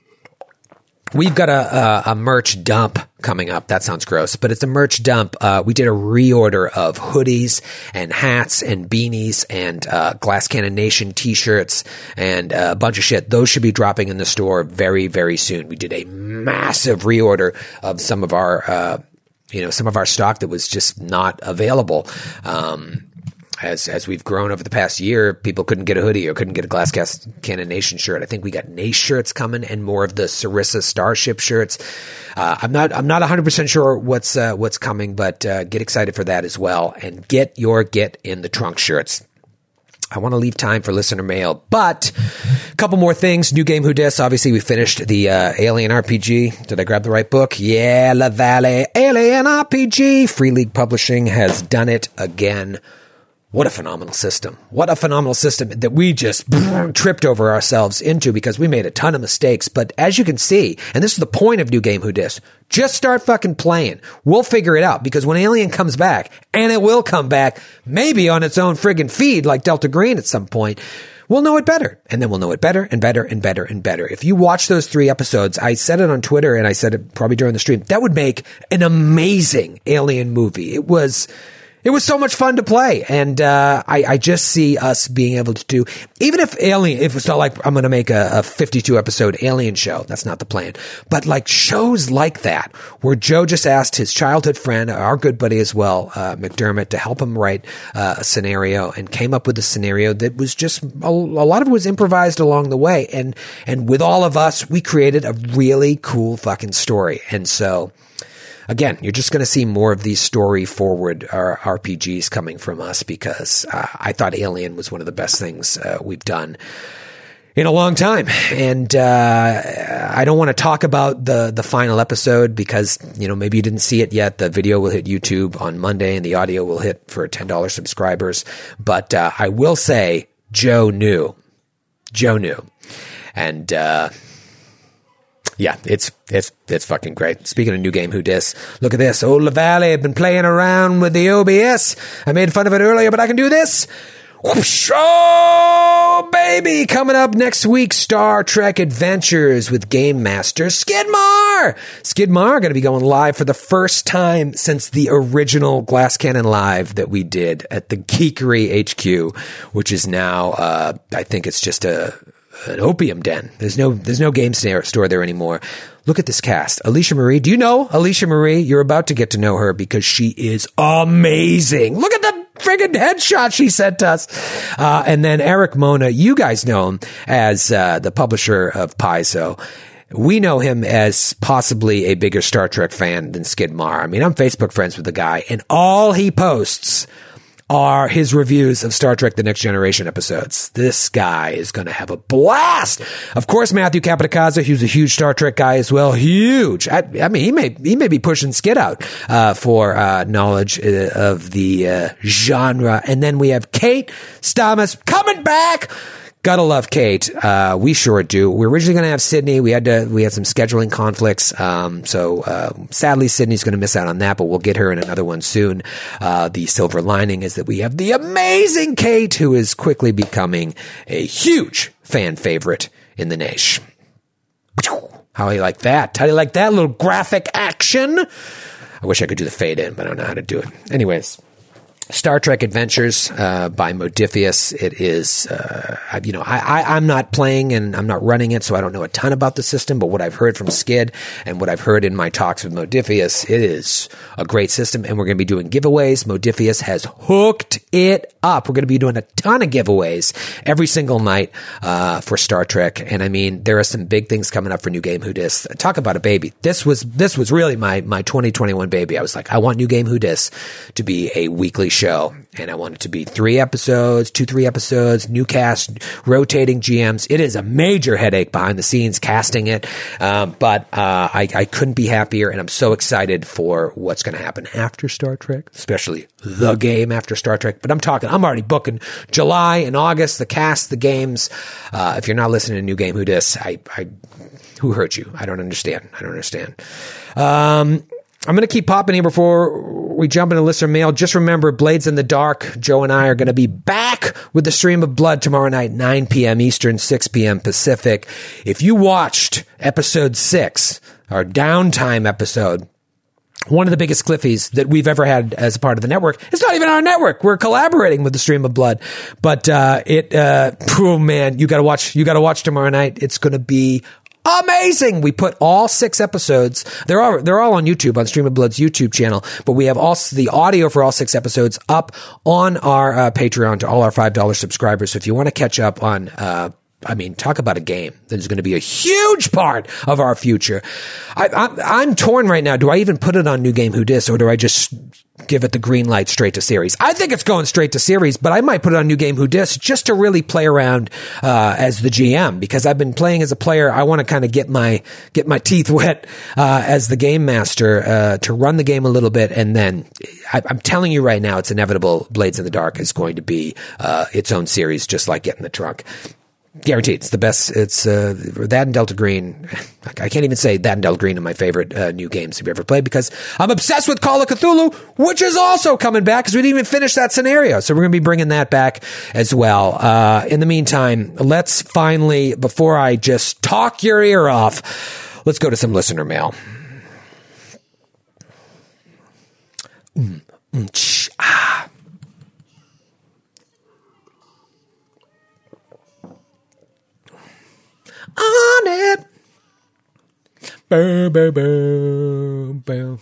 We've got a, a, a merch dump coming up. That sounds gross, but it's a merch dump. Uh, we did a reorder of hoodies and hats and beanies and uh, Glass Cannon Nation t-shirts and uh, a bunch of shit. Those should be dropping in the store very, very soon. We did a massive reorder of some of our, uh, you know, some of our stock that was just not available. Um, As as we've grown over the past year, people couldn't get a hoodie or couldn't get a Glass Cannon Nation shirt. I think we got Nace shirts coming and more of the Sarissa Starship shirts. Uh, I'm not I'm not one hundred percent sure what's uh, what's coming, but uh, get excited for that as well. And get your Get in the Trunk shirts. I want to leave time for listener mail, but a couple more things. New Game Who Dis. Obviously, we finished the uh, Alien R P G. Did I grab the right book? Yeah, La Valley Alien R P G. Free League Publishing has done it again. What a phenomenal system. What a phenomenal system that we just tripped over ourselves into because we made a ton of mistakes. But as you can see, and this is the point of New Game Who Dis, just start fucking playing. We'll figure it out, because when Alien comes back, and it will come back, maybe on its own friggin' feed like Delta Green at some point, we'll know it better. And then we'll know it better and better and better and better. If you watch those three episodes, I said it on Twitter and I said it probably during the stream, that would make an amazing Alien movie. It was... It was so much fun to play, and uh, I, I just see us being able to do, even if Alien, if it's not like I'm going to make a, a fifty-two episode Alien show, that's not the plan, but like shows like that, where Joe just asked his childhood friend, our good buddy as well, uh, McDermott, to help him write uh, a scenario, and came up with a scenario that was just, a, a lot of it was improvised along the way, and, and with all of us, we created a really cool fucking story, and so... Again, you're just going to see more of these story-forward uh, R P Gs coming from us because uh, I thought Alien was one of the best things uh, we've done in a long time. And uh, I don't want to talk about the the final episode because, you know, maybe you didn't see it yet. The video will hit YouTube on Monday and the audio will hit for ten dollars subscribers. But uh, I will say Joe knew. Joe knew. And... Uh, Yeah, it's it's it's fucking great. Speaking of New Game Who Dis, look at this. Old LaValle, I've been playing around with the O B S. I made fun of it earlier, but I can do this. Whoosh, oh, baby. Coming up next week, Star Trek Adventures with Game Master Skidmar. Skidmar going to be going live for the first time since the original Glass Cannon Live that we did at the Geekery H Q, which is now, uh, I think it's just a... an opium den. There's no, there's no game store there anymore. Look at this cast. Alicia Marie. Do you know Alicia Marie? You're about to get to know her because she is amazing. Look at the friggin' headshot she sent us. Uh, and then Eric Mona. You guys know him as, uh, the publisher of Paizo. We know him as possibly a bigger Star Trek fan than Skidmar. I mean, I'm Facebook friends with the guy and all he posts are his reviews of Star Trek The Next Generation episodes. This guy is going to have a blast. Of course, Matthew Capitacazza, he was a huge Star Trek guy as well. Huge. I, I mean, he may he may be pushing Skid out uh, for uh, knowledge uh, of the uh, genre. And then we have Kate Stamas coming back. Gotta love Kate. Uh, we sure do. We were originally going to have Sydney. We had to, we had some scheduling conflicts. Um, so, uh, sadly, Sydney's going to miss out on that, but we'll get her in another one soon. Uh, the silver lining is that we have the amazing Kate, who is quickly becoming a huge fan favorite in the nation. How do you like that? How do you like that little graphic action? I wish I could do the fade in, but I don't know how to do it. Anyways. Star Trek Adventures uh, by Modiphius. It is, uh, you know, I, I, I'm not playing and I'm not running it, so I don't know a ton about the system, but what I've heard from Skid and what I've heard in my talks with Modiphius, it is a great system, and we're going to be doing giveaways. Modiphius has hooked it up. We're going to be doing a ton of giveaways every single night uh, for Star Trek, and I mean, there are some big things coming up for New Game Who Dis. Talk about a baby. This was this was really my, my twenty twenty-one baby. I was like, I want New Game Who Dis to be a weekly show, and I want it to be three episodes, two, three episodes, new cast, rotating G Ms. It is a major headache behind the scenes casting it, um, but uh, I, I couldn't be happier, and I'm so excited for what's going to happen after Star Trek, especially the game after Star Trek. But I'm talking, I'm already booking July and August, the cast, the games. Uh, if you're not listening to New Game Who Dis, I, I, who hurt you? I don't understand. I don't understand. Um, I'm going to keep popping here before we jump into listener mail. Just remember, Blades in the Dark, Joe and I are going to be back with the Stream of Blood tomorrow night, nine p.m. Eastern, six p.m. Pacific. If you watched episode six, our downtime episode, one of the biggest cliffies that we've ever had as a part of the network. It's not even our network. We're collaborating with the Stream of Blood, but uh, it. Uh, oh man, you got to watch. You got to watch tomorrow night. It's going to be amazing. We put all six episodes. They're all they're all on YouTube, on Stream of Blood's YouTube channel. But we have all the audio for all six episodes up on our uh, Patreon to all our five dollar subscribers. So if you want to catch up on. Uh, I mean, talk about a game that is going to be a huge part of our future. I, I, I'm torn right now. Do I even put it on New Game Who Dis, or do I just give it the green light straight to series? I think it's going straight to series, but I might put it on New Game Who Dis just to really play around uh, as the G M, because I've been playing as a player. I want to kind of get my get my teeth wet uh, as the game master uh, to run the game a little bit, and then I, I'm telling you right now, it's inevitable. Blades in the Dark is going to be uh, its own series, just like Get in the Trunk. Guaranteed. It's the best. It's uh, that and Delta Green. I can't even say that and Delta Green are my favorite uh, new games we've ever played because I'm obsessed with Call of Cthulhu, which is also coming back because we didn't even finish that scenario. So we're going to be bringing that back as well. Uh, in the meantime, let's finally, before I just talk your ear off, let's go to some listener mail. Mm, mm, ch, ah. On it. Boom, boom, boom, boom.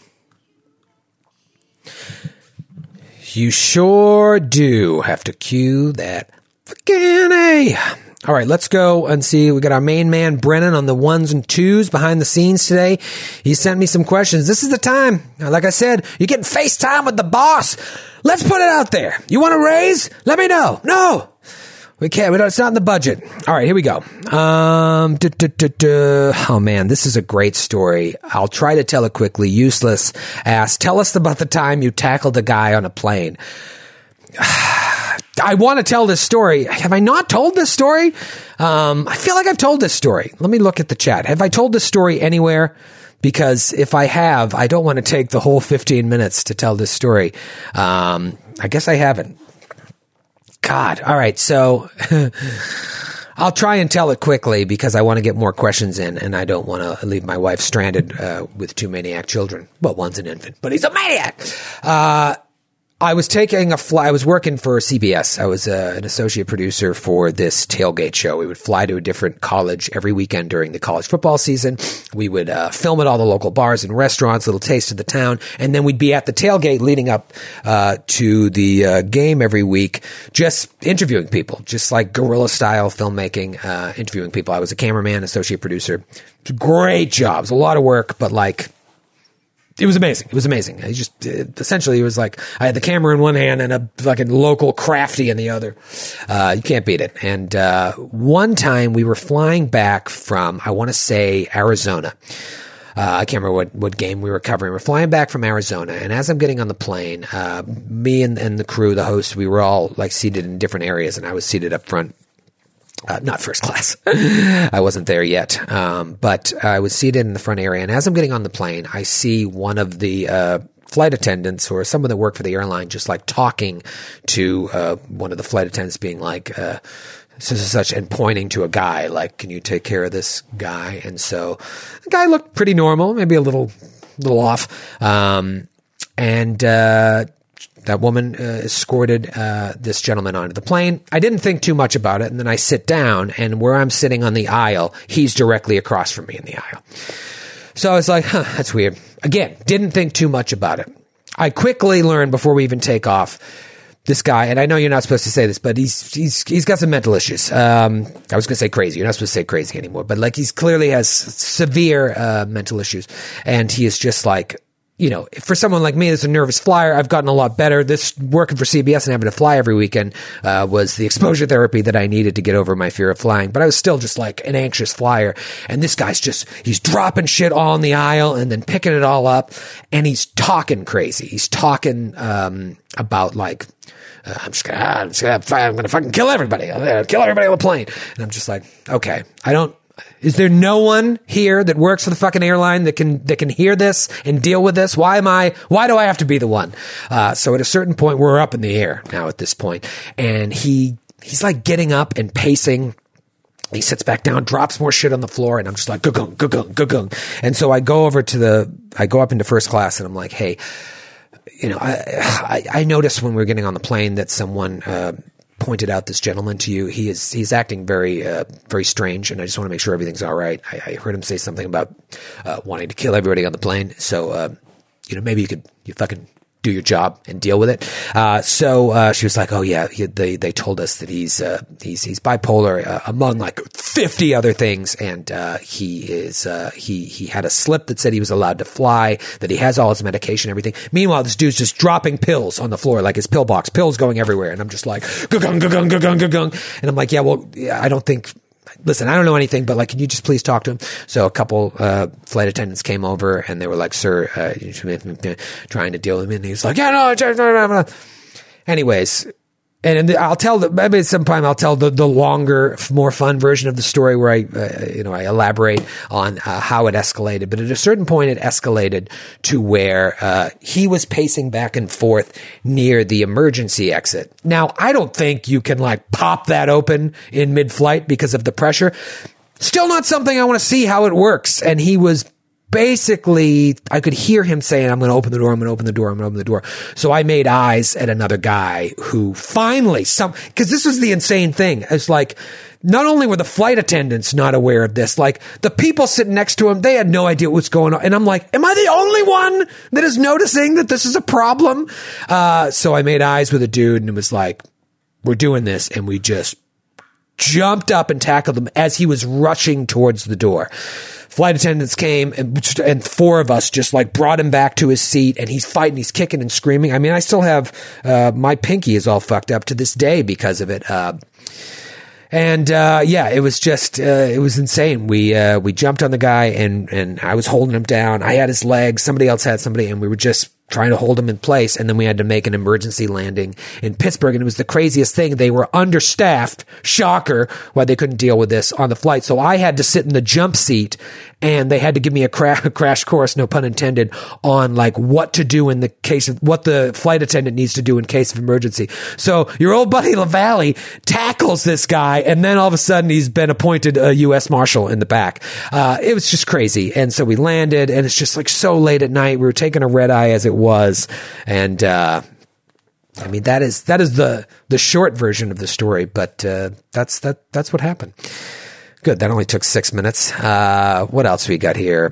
You sure do have to cue that fucking A. All right, let's go and see. We got our main man, Brennan, on the ones and twos behind the scenes today. He sent me some questions. This is the time. Like I said, you're getting FaceTime with the boss. Let's put it out there. You want a raise? Let me know. No. We can't. We don't, it's not in the budget. All right, here we go. Um, duh, duh, duh, duh. Oh, man, this is a great story. I'll try to tell it quickly. Useless asks, tell us about the time you tackled a guy on a plane. I want to tell this story. Have I not told this story? Um, I feel like I've told this story. Let me look at the chat. Have I told this story anywhere? Because if I have, I don't want to take the whole fifteen minutes to tell this story. Um, I guess I haven't. God. All right. So I'll try and tell it quickly because I want to get more questions in and I don't want to leave my wife stranded uh, with two maniac children. Well, one's an infant, but he's a maniac. Uh, I was taking a fly. I was working for C B S. I was uh, an associate producer for this tailgate show. We would fly to a different college every weekend during the college football season. We would uh, film at all the local bars and restaurants, little taste of the town, and then we'd be at the tailgate leading up uh, to the uh, game every week, just interviewing people, just like guerrilla style filmmaking, uh, interviewing people. I was a cameraman, associate producer. Great jobs, a lot of work, but like. It was amazing. It was amazing. I just it, essentially it was like I had the camera in one hand and a fucking local crafty in the other. Uh, you can't beat it. And uh, one time we were flying back from I want to say Arizona. Uh, I can't remember what, what game we were covering. We're flying back from Arizona, and as I'm getting on the plane, uh, me and, and the crew, the host, we were all like seated in different areas, and I was seated up front. Uh, not first class. I wasn't there yet. Um, but I was seated in the front area. And as I'm getting on the plane, I see one of the uh, flight attendants or someone that worked for the airline just like talking to uh, one of the flight attendants being like, uh, such and such, and pointing to a guy, like, can you take care of this guy? And so the guy looked pretty normal, maybe a little, little off. Um, and, uh, That woman uh, escorted uh, this gentleman onto the plane. I didn't think too much about it, and then I sit down, and where I'm sitting on the aisle, he's directly across from me in the aisle. So I was like, huh, that's weird. Again, didn't think too much about it. I quickly learned before we even take off, this guy, and I know you're not supposed to say this, but he's he's he's got some mental issues. Um, I was going to say crazy. You're not supposed to say crazy anymore, but like he's clearly has severe uh, mental issues, and he is just like, you know, for someone like me that's a nervous flyer, I've gotten a lot better. This working for C B S and having to fly every weekend uh, was the exposure therapy that I needed to get over my fear of flying. But I was still just like an anxious flyer. And this guy's just, he's dropping shit all in the aisle and then picking it all up. And he's talking crazy. He's talking um, about like, uh, I'm just gonna, I'm just gonna, I'm gonna fucking kill everybody. I'm gonna kill everybody on the plane. And I'm just like, okay, I don't, is there no one here that works for the fucking airline that can that can hear this and deal with this? Why am I? Why do I have to be the one? Uh, so at a certain point, we're up in the air now. At this point, and he he's like getting up and pacing. He sits back down, drops more shit on the floor, and I'm just like go-gung, go-gung, go-gung. And so I go over to the, I go up into first class, and I'm like, hey, you know, I I, I noticed when we were getting on the plane that someone. Uh, pointed out this gentleman to you. He is, he's acting very, uh, very strange. And I just want to make sure everything's all right. I, I heard him say something about, uh, wanting to kill everybody on the plane. So, uh, you know, maybe you could, you fucking do your job and deal with it. Uh, so, uh, she was like, oh yeah, he, they, they told us that he's, uh, he's, he's bipolar, uh, among like fifty other things. And, uh, he is, uh, he, he had a slip that said he was allowed to fly, that he has all his medication, everything. Meanwhile, this dude's just dropping pills on the floor, like his pill box, pills going everywhere. And I'm just like, ga-gung, ga-gung, ga-gung, ga-gung. And I'm like, yeah, well, I don't think, listen, I don't know anything, but like, can you just please talk to him? So a couple, uh, flight attendants came over and they were like, sir, uh, you're trying to deal with him. And he was like, yeah, no, no, no, no. Anyways, And I'll tell the, maybe at some point I'll tell the, the longer, more fun version of the story where I, uh, you know, I elaborate on uh, how it escalated. But at a certain point, it escalated to where uh, he was pacing back and forth near the emergency exit. Now, I don't think you can like pop that open in mid-flight because of the pressure. Still not something I want to see how it works. And he was basically, I could hear him saying, I'm going to open the door, I'm going to open the door, I'm going to open the door. So I made eyes at another guy who finally, some, because this was the insane thing. It's like, not only were the flight attendants not aware of this, like the people sitting next to him, they had no idea what's going on. And I'm like, am I the only one that is noticing that this is a problem? Uh, so I made eyes with a dude and it was like, we're doing this. And we just jumped up and tackled him as he was rushing towards the door. Flight attendants came and, and four of us just like brought him back to his seat and he's fighting, he's kicking and screaming. I mean, I still have, uh, my pinky is all fucked up to this day because of it. Uh, and, uh, yeah, it was just, uh, it was insane. We, uh, we jumped on the guy and, and I was holding him down. I had his legs. Somebody else had somebody and we were just trying to hold him in place. And then we had to make an emergency landing in Pittsburgh. And it was the craziest thing. They were understaffed. Shocker. Why they couldn't deal with this on the flight. So I had to sit in the jump seat and they had to give me a cra- crash course, no pun intended, on like what to do in the case of what the flight attendant needs to do in case of emergency. So your old buddy LaValle tackles this guy and then all of a sudden he's been appointed a U S Marshal in the back. Uh, it was just crazy. And so we landed and it's just like so late at night. We were taking a red eye as it was. And, uh, I mean, that is, that is the, the short version of the story, but, uh, that's, that, that's what happened. Good. That only took six minutes. Uh, what else we got here?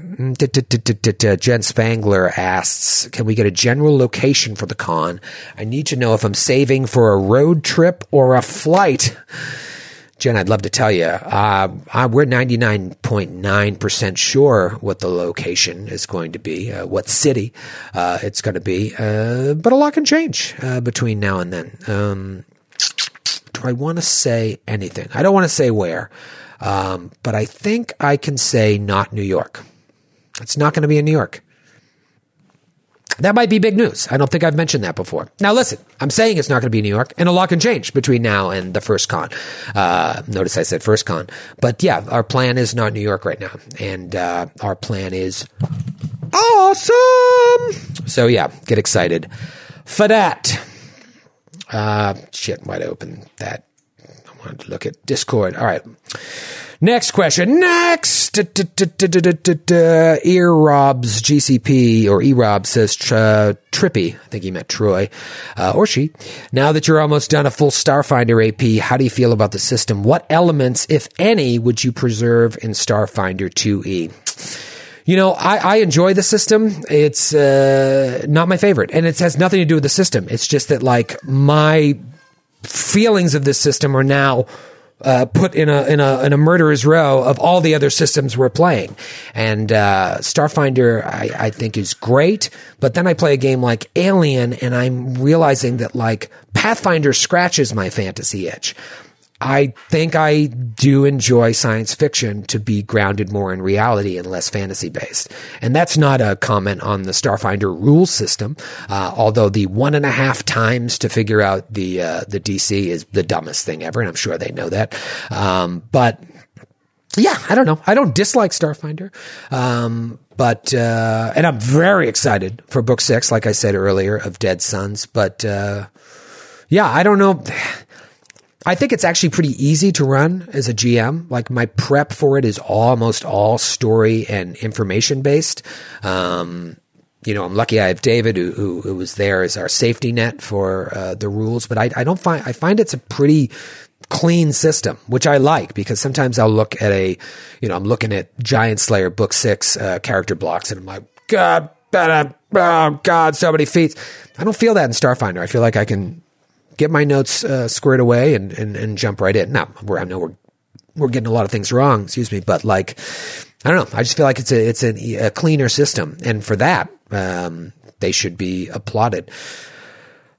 Jen Spangler asks, can we get a general location for the con? I need to know if I'm saving for a road trip or a flight. Jen, I'd love to tell you. Uh, uh, we're ninety-nine point nine percent sure what the location is going to be, uh, what city uh, it's going to be, uh, but a lot can change uh, between now and then. Um, do I want to say anything? I don't want to say where, um, but I think I can say not New York. It's not going to be in New York. That might be big news. I don't think I've mentioned that before. Now, listen, I'm saying it's not going to be New York, and a lot can change between now and the first con. Uh, notice I said first con. But yeah, our plan is not New York right now. And uh, our plan is awesome. So yeah, get excited for that. Uh, shit, why'd I open that? I wanted to look at Discord. All right. Next question. Next. Earrobs G C P or E-Rob says uh, Trippy. I think he meant Troy. Uh, or she. Now that you're almost done a full Starfinder A P, how do you feel about the system? What elements, if any, would you preserve in Starfinder two E? You know, I, I enjoy the system. It's uh, not my favorite. And it has nothing to do with the system. It's just that, like, my feelings of this system are now Uh, put in a in a in a murderer's row of all the other systems we're playing, and uh, Starfinder I, I think is great. But then I play a game like Alien, and I'm realizing that like Pathfinder scratches my fantasy itch. I think I do enjoy science fiction to be grounded more in reality and less fantasy based. And that's not a comment on the Starfinder rules system. Uh, although the one and a half times to figure out the, uh, the D C is the dumbest thing ever. And I'm sure they know that. Um, but yeah, I don't know. I don't dislike Starfinder. Um, but, uh, and I'm very excited for book six, like I said earlier, of Dead Sons. But, uh, yeah, I don't know. I think it's actually pretty easy to run as a G M. Like my prep for it is almost all story and information based. Um, you know, I'm lucky I have David who, who, who was there as our safety net for uh, the rules, but I, I don't find, I find it's a pretty clean system, which I like because sometimes I'll look at a, you know, I'm looking at Giant Slayer book six uh, character blocks and I'm like, God, better, oh God, so many feats. I don't feel that in Starfinder. I feel like I can get my notes uh, squared away and, and, and jump right in. Now, I know we're we're getting a lot of things wrong, excuse me, but like, I don't know. I just feel like it's a it's a, a cleaner system, and for that, um, they should be applauded.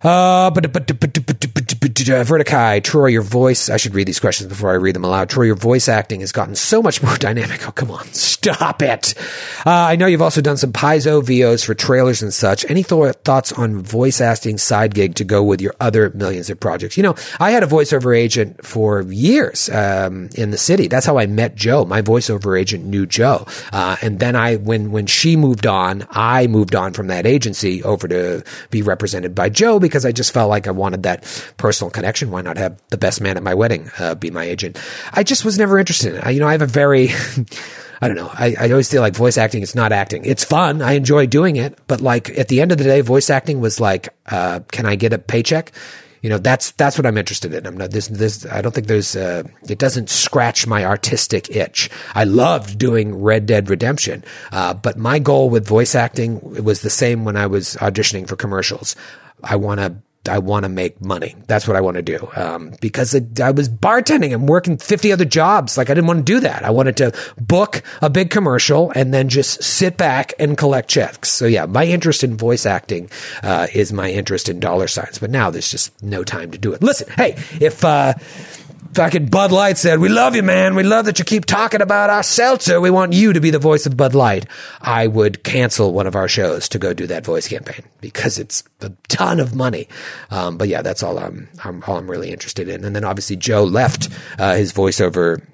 Uh, but, but, but, but, but, but, but, Vertikai, Troy, your voice, I should read these questions before I read them aloud. Troy, your voice acting has gotten so much more dynamic. Oh, come on. Stop it. Uh, I know you've also done some Paizo V Os for trailers and such. Any th- thoughts on voice acting side gig to go with your other millions of projects? You know, I had a voiceover agent for years, um, in the city. That's how I met Joe. My voiceover agent knew Joe. Uh, and then I, when, when she moved on, I moved on from that agency over to be represented by Joe because I just felt like I wanted that personal connection. Why not have the best man at my wedding uh, be my agent? I just was never interested in it. I, you know, I have a very, I don't know. I, I always feel like voice acting is not acting. It's fun. I enjoy doing it. But like at the end of the day, voice acting was like, uh, can I get a paycheck? You know, that's, that's what I'm interested in. I'm not, this, this, I don't think there's, uh, it doesn't scratch my artistic itch. I loved doing Red Dead Redemption. Uh, but my goal with voice acting was the same when I was auditioning for commercials. I want to, I want to make money. That's what I want to do. Um, because it, I was bartending and working fifty other jobs. Like I didn't want to do that. I wanted to book a big commercial and then just sit back and collect checks. So yeah, my interest in voice acting, uh, is my interest in dollar signs, but now there's just no time to do it. Listen, hey, if, uh, fucking Bud Light said, we love you, man. We love that you keep talking about our seltzer. We want you to be the voice of Bud Light. I would cancel one of our shows to go do that voice campaign because it's a ton of money. Um, but yeah, that's all I'm, I'm, all I'm really interested in. And then obviously Joe left, uh, his voiceover,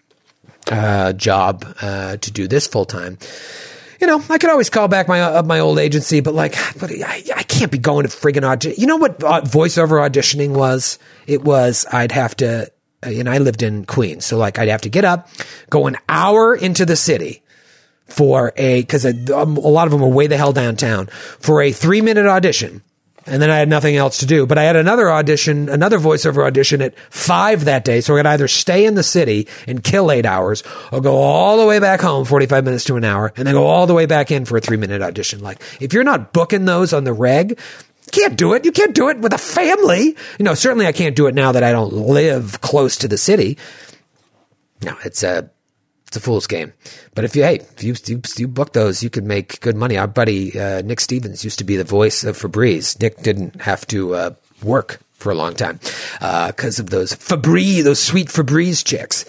uh, job, uh, to do this full time. You know, I could always call back my uh, my old agency, but like, but I, I can't be going to friggin' audition. You know what uh, voiceover auditioning was? It was, I'd have to, and I lived in Queens. So like I'd have to get up, go an hour into the city for a, cause a, um, a lot of them were way the hell downtown for a three minute audition. And then I had nothing else to do, but I had another audition, another voiceover audition at five that day. So I could either stay in the city and kill eight hours or go all the way back home, forty-five minutes to an hour, and then go all the way back in for a three minute audition. Like if you're not booking those on the reg, can't do it. You can't do it with a family. You know, certainly I can't do it now that I don't live close to the city. No, it's a, it's a fool's game. But if you, hey, if you, you, you book those, you could make good money. Our buddy, uh, Nick Stevens used to be the voice of Febreze. Nick didn't have to, uh, work for a long time, uh, cause of those Febreze, those sweet Febreze chicks.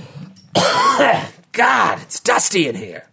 God, it's dusty in here.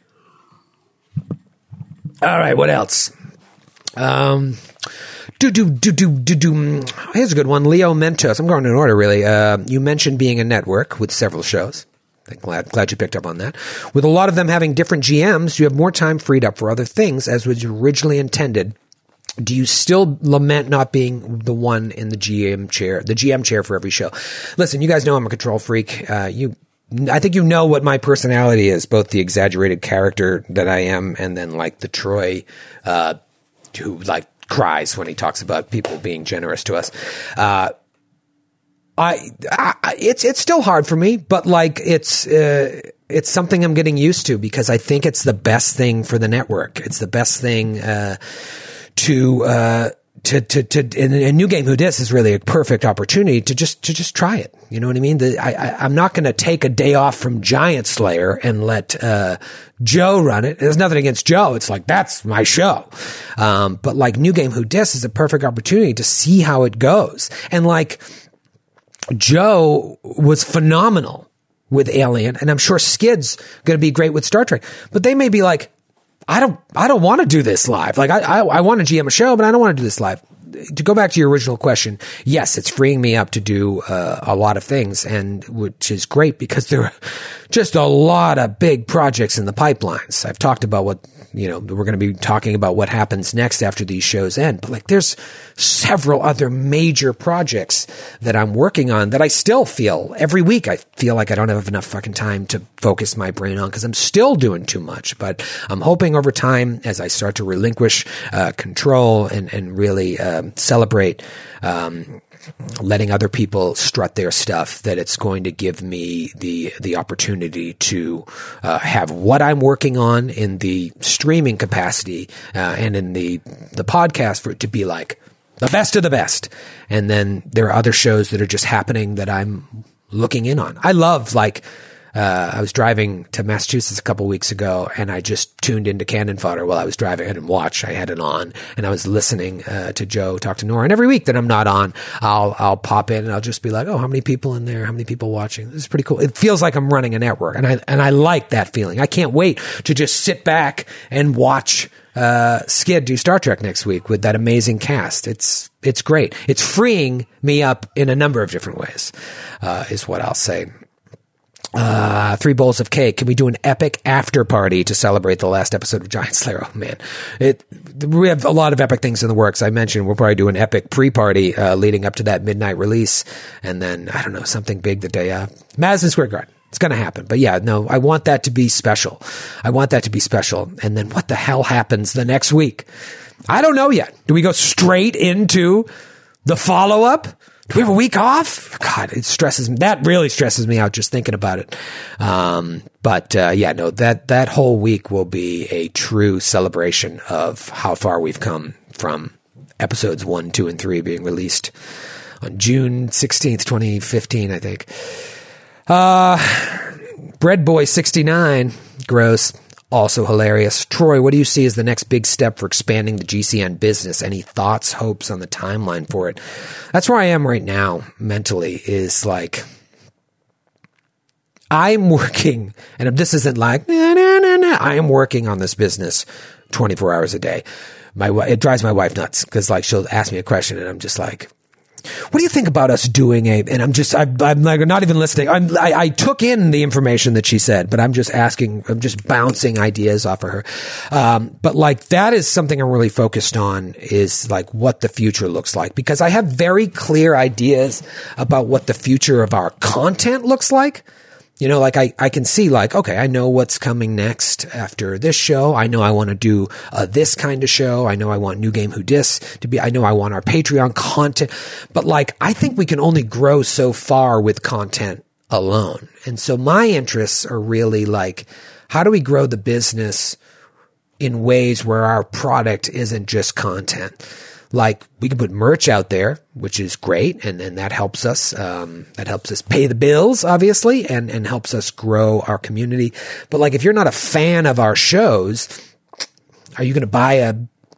All right. What else? Um, Do, do, do, do, do, do. Here's a good one. Leo Mentos. I'm going in order, really. Uh, you mentioned being a network with several shows. I'm glad, glad you picked up on that. With a lot of them having different G Ms, you have more time freed up for other things as was originally intended. Do you still lament not being the one in the G M chair, the G M chair for every show? Listen, you guys know I'm a control freak. Uh, you, I think you know what my personality is, both the exaggerated character that I am and then like the Troy, uh, who like, cries when he talks about people being generous to us. Uh, I, I, it's, it's still hard for me, but like it's, uh, it's something I'm getting used to because I think it's the best thing for the network. It's the best thing, uh, to, uh, to, to, to, in a New Game Who Dis is really a perfect opportunity to just, to just try it. You know what I mean? The, I, I, I'm not going to take a day off from Giant Slayer and let, uh, Joe run it. There's nothing against Joe. It's like, that's my show. Um, but like New Game Who Dis is a perfect opportunity to see how it goes. And like Joe was phenomenal with Alien, and I'm sure Skid's going to be great with Star Trek, but they may be like, I don't, I don't want to do this live. Like I, I, I want to G M a show, but I don't want to do this live. To go back to your original question, yes, it's freeing me up to do uh, a lot of things, and which is great because there are just a lot of big projects in the pipelines. I've talked about what, you know, we're going to be talking about what happens next after these shows end, but like there's several other major projects that I'm working on that I still feel every week. I feel like I don't have enough fucking time to focus my brain on because I'm still doing too much, but I'm hoping over time as I start to relinquish uh, control and, and really um, celebrate um, letting other people strut their stuff, that it's going to give me the the opportunity to uh, have what I'm working on in the streaming capacity uh, and in the the podcast for it to be like the best of the best. And then there are other shows that are just happening that I'm looking in on. I love like Uh, I was driving to Massachusetts a couple weeks ago, and I just tuned into Cannon Fodder while I was driving. I didn't watch; I had it on, and I was listening uh, to Joe talk to Nora. And every week that I'm not on, I'll I'll pop in and I'll just be like, "Oh, how many people in there? How many people watching? This is pretty cool." It feels like I'm running a network, and I and I like that feeling. I can't wait to just sit back and watch uh, Skid do Star Trek next week with that amazing cast. It's it's great. It's freeing me up in a number of different ways, uh, is what I'll say. Uh, three bowls of cake. Can we do an epic after party to celebrate the last episode of Giant Slayer? Oh man, it, we have a lot of epic things in the works. I mentioned we'll probably do an epic pre-party, uh, leading up to that midnight release. And then, I don't know, something big the day of Madison Square Garden. It's going to happen. But yeah, no, I want that to be special. I want that to be special. And then what the hell happens the next week? I don't know yet. Do we go straight into the follow-up? Do we have a week off? God, it stresses me. That really stresses me out just thinking about it. Um, but, uh, yeah, no, that, that whole week will be a true celebration of how far we've come from episodes one, two, and three being released on June sixteenth, twenty fifteen, I think. Uh, Bread Boy sixty-nine, gross. Also hilarious. Troy, what do you see as the next big step for expanding the G C N business? Any thoughts, hopes on the timeline for it? That's where I am right now mentally, is like, I'm working, and this isn't like, nah, nah, nah, nah. I am working on this business twenty-four hours a day. My It drives my wife nuts because like she'll ask me a question and I'm just like, what do you think about us doing a, and I'm just, I, I'm like not even listening. I'm, I, I took in the information that she said, but I'm just asking, I'm just bouncing ideas off of her. Um, but like that is something I'm really focused on, is like what the future looks like, because I have very clear ideas about what the future of our content looks like. You know, like I, I can see like, okay, I know what's coming next after this show. I know I want to do uh, this kind of show. I know I want New Game Who Dis to be, I know I want our Patreon content, but like, I think we can only grow so far with content alone. And so my interests are really like, how do we grow the business in ways where our product isn't just content? Like we can put merch out there, which is great. And then that helps us, um, that helps us pay the bills, obviously, and, and helps us grow our community. But like, if you're not a fan of our shows, are you going to buy a,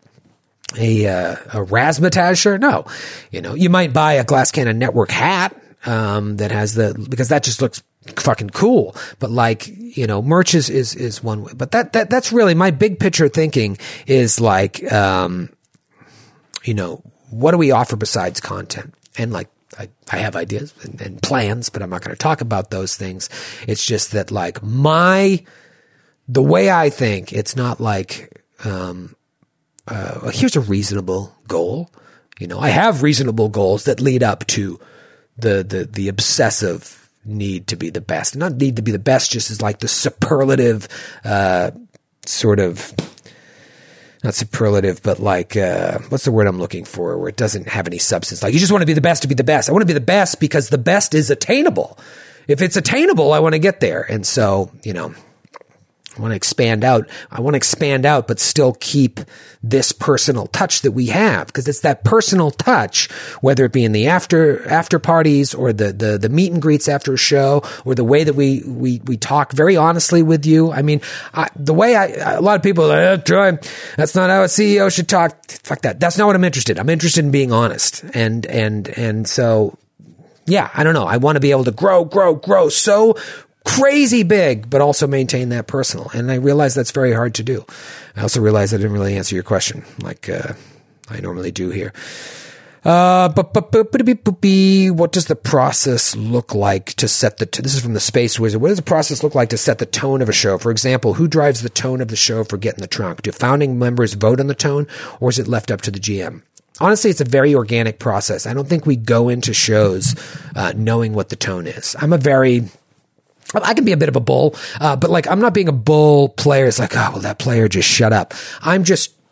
a, uh, a Razzmatazz shirt? No, you know, you might buy a Glass Cannon Network hat, um, that has the, because that just looks fucking cool. But like, you know, merch is, is, is one way, but that, that, that's really my big picture thinking is like, um, you know, what do we offer besides content? And like, I, I have ideas and, and plans, but I'm not going to talk about those things. It's just that like my, the way I think, it's not like, um, uh, here's a reasonable goal. You know, I have reasonable goals that lead up to the, the, the obsessive need to be the best. Not need to be the best, just as like the superlative, uh, sort of, not superlative, but like, uh, what's the word I'm looking for, where it doesn't have any substance? Like, you just want to be the best to be the best. I want to be the best because the best is attainable. If it's attainable, I want to get there. And so, you know, I want to expand out. I want to expand out, but still keep this personal touch that we have, because it's that personal touch, whether it be in the after after parties or the the the meet and greets after a show, or the way that we we we talk very honestly with you. I mean, I, the way I a lot of people are like, Troy, that's not how a C E O should talk. Fuck that. That's not what I'm interested in. I'm interested in being honest, and and and so yeah, I don't know. I want to be able to grow, grow, grow so crazy big, but also maintain that personal. And I realize that's very hard to do. I also realize I didn't really answer your question like uh, I normally do here. Uh, but, but, but, but, but, but, what does the process look like to set the, t- this is from the Space Wizard. What does the process look like to set the tone of a show? For example, who drives the tone of the show for Get in the Trunk? Do founding members vote on the tone, or is it left up to the G M? Honestly, it's a very organic process. I don't think we go into shows uh, knowing what the tone is. I'm a very, I can be a bit of a bull, uh, but like, I'm not being a bull player. It's like, oh, well, that player just shut up. I'm just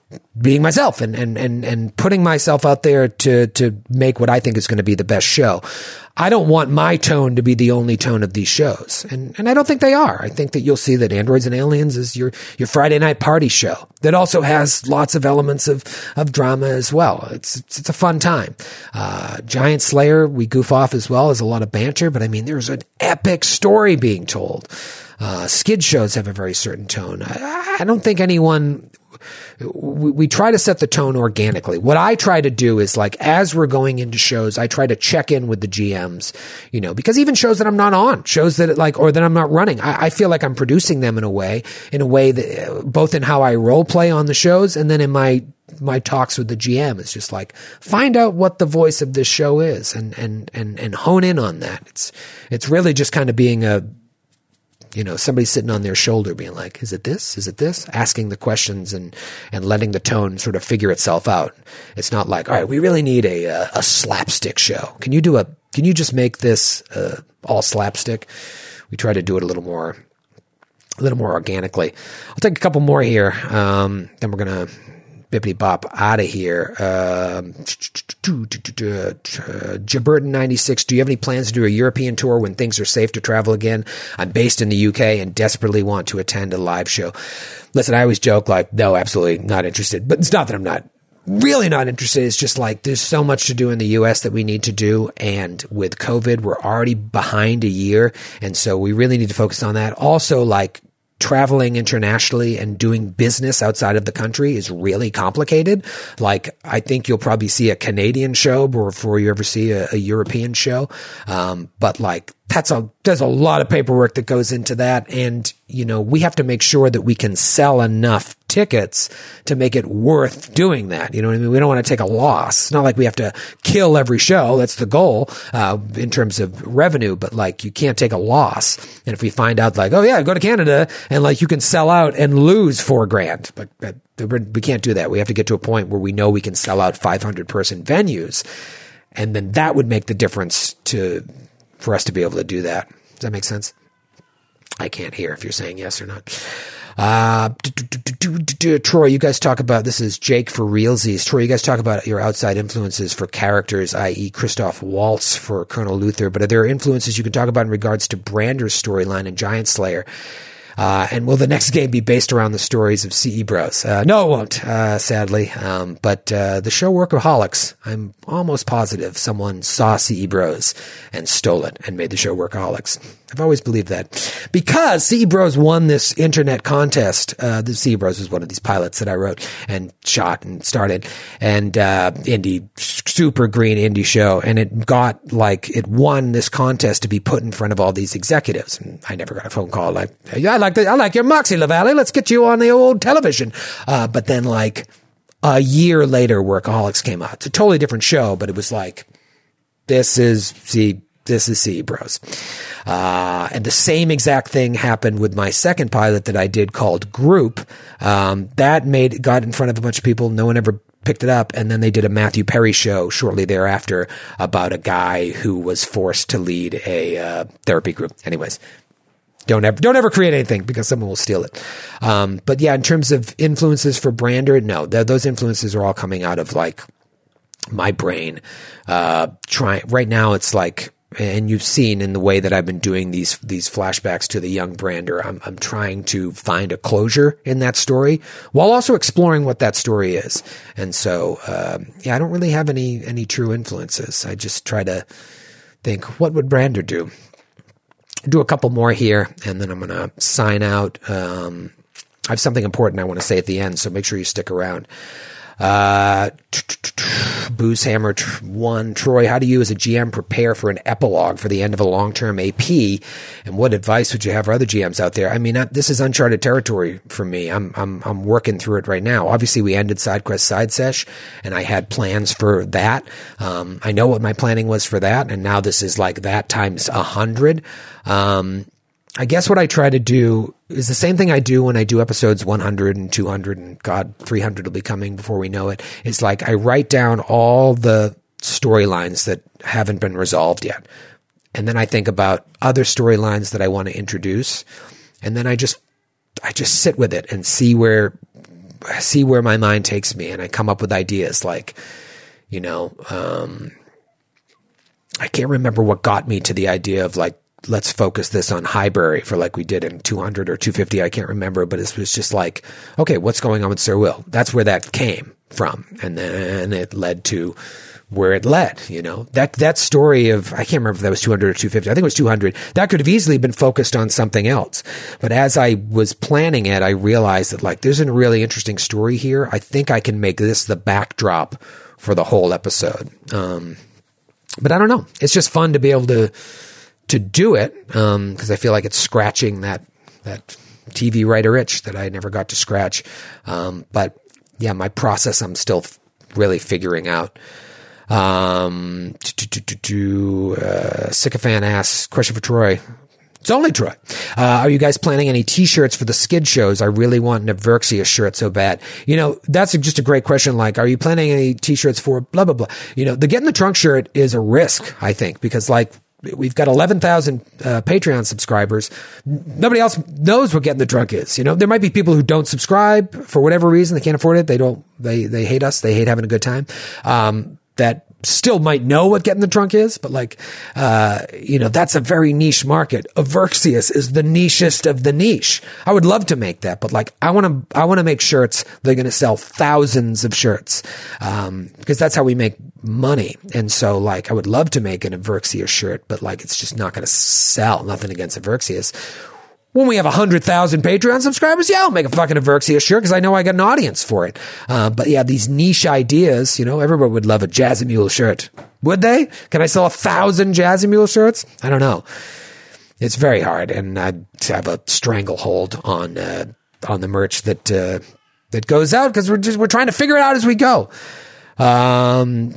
being myself and, and, and, and putting myself out there to, to make what I think is going to be the best show. I don't want my tone to be the only tone of these shows. And, and I don't think they are. I think that you'll see that Androids and Aliens is your, your Friday night party show that also has lots of elements of, of drama as well. It's, it's, it's a fun time. Uh, Giant Slayer, we goof off as well. There's a lot of banter, but I mean, there's an epic story being told. Uh, skid shows have a very certain tone. I, I don't think anyone, we, we try to set the tone organically. What I try to do is like, as we're going into shows, I try to check in with the G Ms, you know, because even shows that I'm not on, shows that like, or that I'm not running, I, I feel like I'm producing them in a way, in a way that both in how I role play on the shows and then in my, my talks with the G M. It's just like, find out what the voice of this show is and, and, and, and hone in on that. It's, it's really just kind of being a, you know, somebody sitting on their shoulder being like, is it this? Is it this? Asking the questions and, and letting the tone sort of figure itself out. It's not like, all right, we really need a, a, a slapstick show. Can you do a, can you just make this uh, all slapstick? We try to do it a little more, a little more organically. I'll take a couple more here. Um, then we're going to bippity bop out of here. Um, Jaburton ninety-six. Do you have any plans to do a European tour when things are safe to travel again? I'm based in the U K and desperately want to attend a live show. Listen, I always joke like, no, absolutely not interested, but it's not that I'm not really not interested. It's just like, there's so much to do in the U S that we need to do. And with COVID, we're already behind a year. And so we really need to focus on that. Also, like, traveling internationally and doing business outside of the country is really complicated. Like, I think you'll probably see a Canadian show before you ever see a, a European show. Um, but like, that's a, there's a lot of paperwork that goes into that. And, you know, we have to make sure that we can sell enough tickets to make it worth doing that. You know what I mean? We don't want to take a loss. It's not like we have to kill every show. That's the goal, uh, in terms of revenue, but like, you can't take a loss. And if we find out like, oh yeah, go to Canada and like you can sell out and lose four grand, but, but we can't do that. We have to get to a point where we know we can sell out five hundred person venues. And then that would make the difference to, for us to be able to do that. Does that make sense? I can't hear if you're saying yes or not. Uh, Troy, you guys talk about, this is Jake for Realsies. Troy, you guys talk about your outside influences for characters, that is. Christoph Waltz for Colonel Luther, but are there influences you can talk about in regards to Brander's storyline in Giant Slayer? Uh, and will the next game be based around the stories of C E Bros? Uh, no, it won't, uh, sadly. Um, but, uh, the show Workaholics, I'm almost positive someone saw C E Bros and stole it and made the show Workaholics. I've always believed that because C E Bros won this internet contest. Uh, the C E Bros was one of these pilots that I wrote and shot and started, and, uh, indie, super green indie show. And it got like, it won this contest to be put in front of all these executives. And I never got a phone call like, I like the, I like your Moxie LaValle. Let's get you on the old television. Uh, but then like a year later, Workaholics came out. It's a totally different show, but it was like, this is C This is C E Bros. Uh, and the same exact thing happened with my second pilot that I did called Group. Um, that made, got in front of a bunch of people. No one ever picked it up. And then they did a Matthew Perry show shortly thereafter about a guy who was forced to lead a, uh, therapy group. Anyways, don't ever, don't ever create anything because someone will steal it. Um, but yeah, in terms of influences for Brander, no, th- those influences are all coming out of like my brain. Uh, trying right now, it's like, and you've seen in the way that I've been doing these these flashbacks to the young Brander, I'm I'm trying to find a closure in that story while also exploring what that story is. And so, um, yeah, I don't really have any any true influences. I just try to think, what would Brander do? Do a couple more here, and then I'm going to sign out. Um, I have something important I want to say at the end, so make sure you stick around. Uh, Boozehammer one, Troy, how do you as a G M prepare for an epilogue for the end of a long-term A P? And what advice would you have for other G Ms out there? I mean, this is uncharted territory for me. I'm, I'm, I'm working through it right now. Obviously we ended SideQuest Side Sesh and I had plans for that. Um, I know what my planning was for that. And now this is like that times a hundred. Um, I guess what I try to do is the same thing I do when I do episodes one hundred and two hundred and God, three hundred will be coming before we know it. It's like I write down all the storylines that haven't been resolved yet. And then I think about other storylines that I want to introduce. And then I just, I just sit with it and see where, see where my mind takes me, and I come up with ideas like, you know, um, I can't remember what got me to the idea of like, let's focus this on Highbury for like we did in two hundred or two fifty. I can't remember, but it was just like, okay, what's going on with Sir Will? That's where that came from. And then it led to where it led, you know, that, that story of, I can't remember if that was two hundred or two fifty. I think it was two hundred. That could have easily been focused on something else. But as I was planning it, I realized that like, there's a really interesting story here. I think I can make this the backdrop for the whole episode. Um, but I don't know. It's just fun to be able to, to do it. Um, cause I feel like it's scratching that, that T V writer itch that I never got to scratch. Um, but yeah, my process, I'm still f- really figuring out. Um, to, to, to, to, uh, Sycophant asks, question for Troy. It's only Troy. Uh, are you guys planning any t-shirts for the skid shows? I really want an Averxia shirt so bad. You know, that's a, just a great question. Like, are you planning any t-shirts for blah, blah, blah? You know, the Get in the Trunk shirt is a risk, I think, because like, we've got eleven thousand uh, Patreon subscribers. Nobody else knows what Get in the Trunk is. You know, there might be people who don't subscribe for whatever reason. They can't afford it. They don't, they, they hate us. They hate having a good time. Um, that still might know what Get in the Trunk is, but like, uh, you know, that's a very niche market. Averxius is the nichest of the niche. I would love to make that, but like, I want to, I want to make shirts. They're going to sell thousands of shirts. Um, because that's how we make money. And so like, I would love to make an Averxius shirt, but like, it's just not going to sell. Nothing against Averxius. When we have a hundred thousand Patreon subscribers, yeah, I'll make a fucking Averxia shirt because I know I got an audience for it. Uh, but yeah, these niche ideas, you know, everybody would love a Jazzy Mule shirt. Would they? Can I sell a thousand Jazzy Mule shirts? I don't know. It's very hard, and I'd have a stranglehold on uh, on the merch that uh, that goes out because we're just we're trying to figure it out as we go. Um,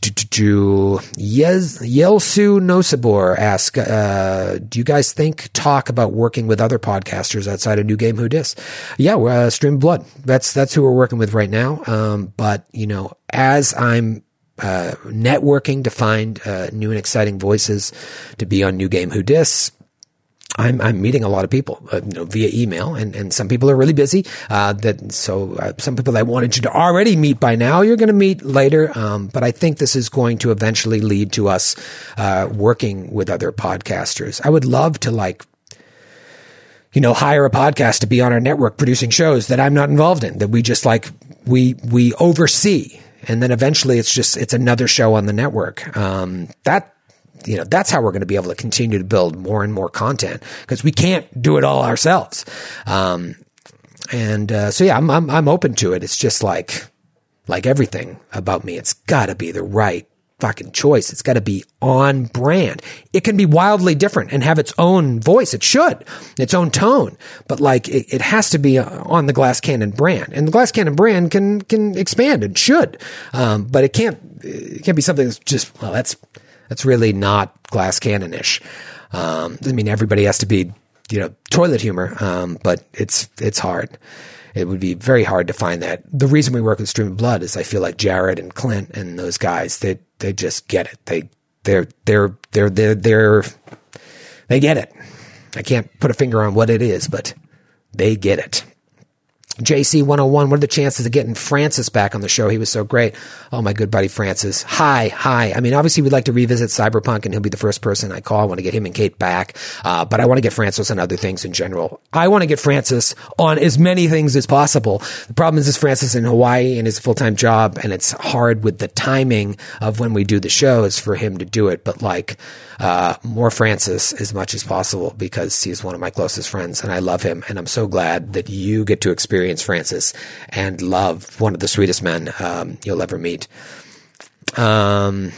Yes, Yelsu Nosabor ask, uh, do you guys think talk about working with other podcasters outside of New Game Who Dis? Yeah, we're, uh, Stream of Blood. That's, that's who we're working with right now. Um, but you know, as I'm, uh, networking to find, uh, new and exciting voices to be on New Game Who Dis, I'm, I'm meeting a lot of people, uh, you know, via email, and, and some people are really busy. Uh, that, so, uh, some people I wanted you to already meet by now, you're going to meet later. Um, but I think this is going to eventually lead to us, uh, working with other podcasters. I would love to like, you know, hire a podcast to be on our network producing shows that I'm not involved in, that we just like, we, we oversee. And then eventually it's just, it's another show on the network. Um, that, You know, that's how we're going to be able to continue to build more and more content because we can't do it all ourselves. Um, and, uh, so yeah, I'm, I'm, I'm open to it. It's just like, like everything about me, it's gotta be the right fucking choice. It's gotta be on brand. It can be wildly different and have its own voice. It should, its own tone, but like it, it has to be on the Glass Cannon brand, and the Glass Cannon brand can, can expand and should. Um, but it can't, it can't be something that's just, well, that's, That's really not Glass Cannon-ish. Um, I mean, everybody has to be, you know, toilet humor, um, but it's it's hard. It would be very hard to find that. The reason we work with Stream of Blood is I feel like Jared and Clint and those guys, they they just get it. They they're they're they're they're they're they get it. I can't put a finger on what it is, but they get it. J C one oh one, what are the chances of getting Francis back on the show? He was so great. Oh, my good buddy Francis. Hi, hi. I mean, obviously we'd like to revisit Cyberpunk, and he'll be the first person I call. I want to get him and Kate back. Uh, but I want to get Francis on other things in general. I want to get Francis on as many things as possible. The problem is this Francis in Hawaii and his full-time job, and it's hard with the timing of when we do the shows for him to do it. But like, uh, more Francis as much as possible because he's one of my closest friends and I love him. And I'm so glad that you get to experience Francis and love one of the sweetest men um, you'll ever meet. Um,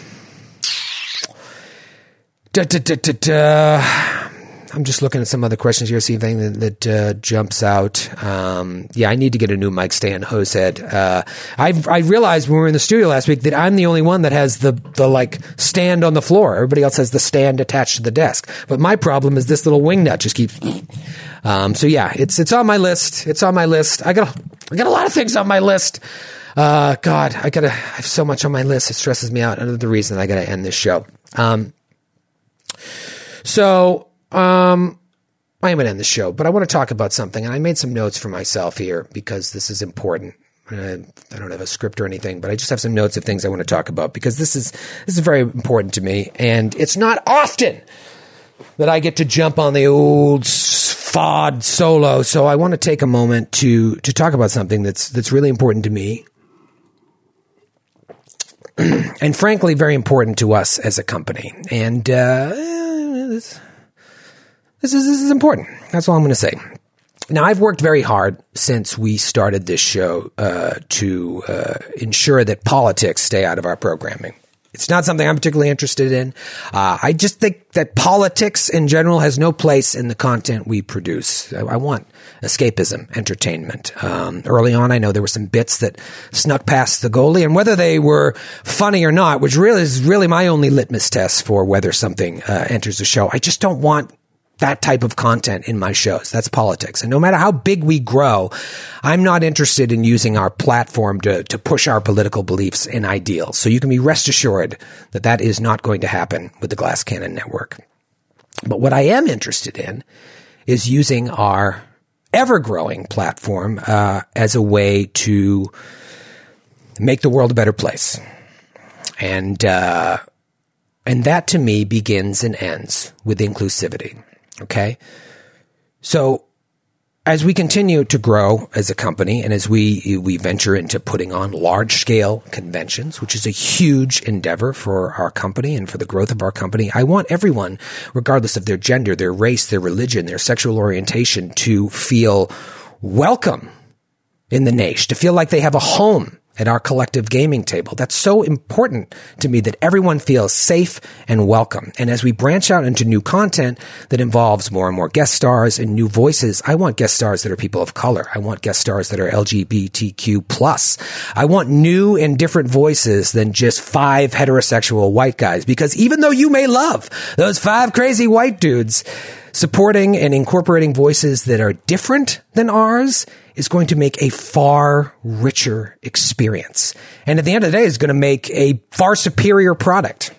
da, da, da, da, da. I'm just looking at some other questions here, see if anything that, that uh, jumps out. Um, yeah, I need to get a new mic stand, Josehead. Uh, I I realized when we were in the studio last week that I'm the only one that has the the like stand on the floor. Everybody else has the stand attached to the desk. But my problem is this little wing nut just keeps. Um, so yeah, it's it's on my list. It's on my list. I got I got a lot of things on my list. Uh, God, I gotta. I have so much on my list. It stresses me out. Another reason I gotta end this show. Um, so. Um, I am going to end the show, but I want to talk about something. And I made some notes for myself here because this is important. I don't have a script or anything, but I just have some notes of things I want to talk about because this is this is very important to me. And it's not often that I get to jump on the old F O D solo. So I want to take a moment to to talk about something that's that's really important to me. And frankly, very important to us as a company. And uh, this, this is this is important. That's all I'm going to say. Now, I've worked very hard since we started this show uh, to uh, ensure that politics stay out of our programming. It's not something I'm particularly interested in. Uh, I just think that politics in general has no place in the content we produce. I, I want escapism, entertainment. Um, early on, I know there were some bits that snuck past the goalie, and whether they were funny or not, which really is really my only litmus test for whether something uh, enters the show. I just don't want that type of content in my shows. That's politics. And no matter how big we grow, I'm not interested in using our platform to, to push our political beliefs and ideals. So you can be rest assured that that is not going to happen with the Glass Cannon Network. But what I am interested in is using our ever-growing platform uh, as a way to make the world a better place. And, uh, and that to me begins and ends with inclusivity. Okay. So as we continue to grow as a company and as we, we venture into putting on large scale conventions, which is a huge endeavor for our company and for the growth of our company, I want everyone, regardless of their gender, their race, their religion, their sexual orientation, to feel welcome in the niche, to feel like they have a home at our collective gaming table. That's so important to me that everyone feels safe and welcome. And as we branch out into new content that involves more and more guest stars and new voices, I want guest stars that are people of color. I want guest stars that are L G B T Q plus. I want new and different voices than just five heterosexual white guys, because even though you may love those five crazy white dudes, supporting and incorporating voices that are different than ours is going to make a far richer experience. And at the end of the day, it's going to make a far superior product.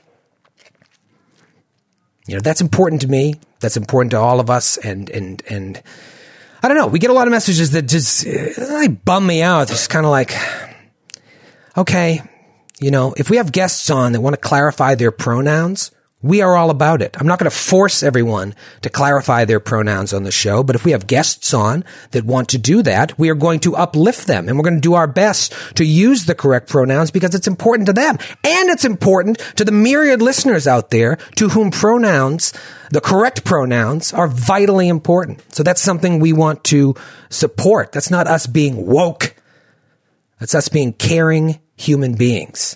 You know, that's important to me. That's important to all of us. And, and, and I don't know. We get a lot of messages that just uh, like bum me out. It's kind of like, okay, you know, if we have guests on that want to clarify their pronouns, we are all about it. I'm not going to force everyone to clarify their pronouns on the show, but if we have guests on that want to do that, we are going to uplift them, and we're going to do our best to use the correct pronouns because it's important to them. And it's important to the myriad listeners out there to whom pronouns, the correct pronouns, are vitally important. So that's something we want to support. That's not us being woke. That's us being caring human beings.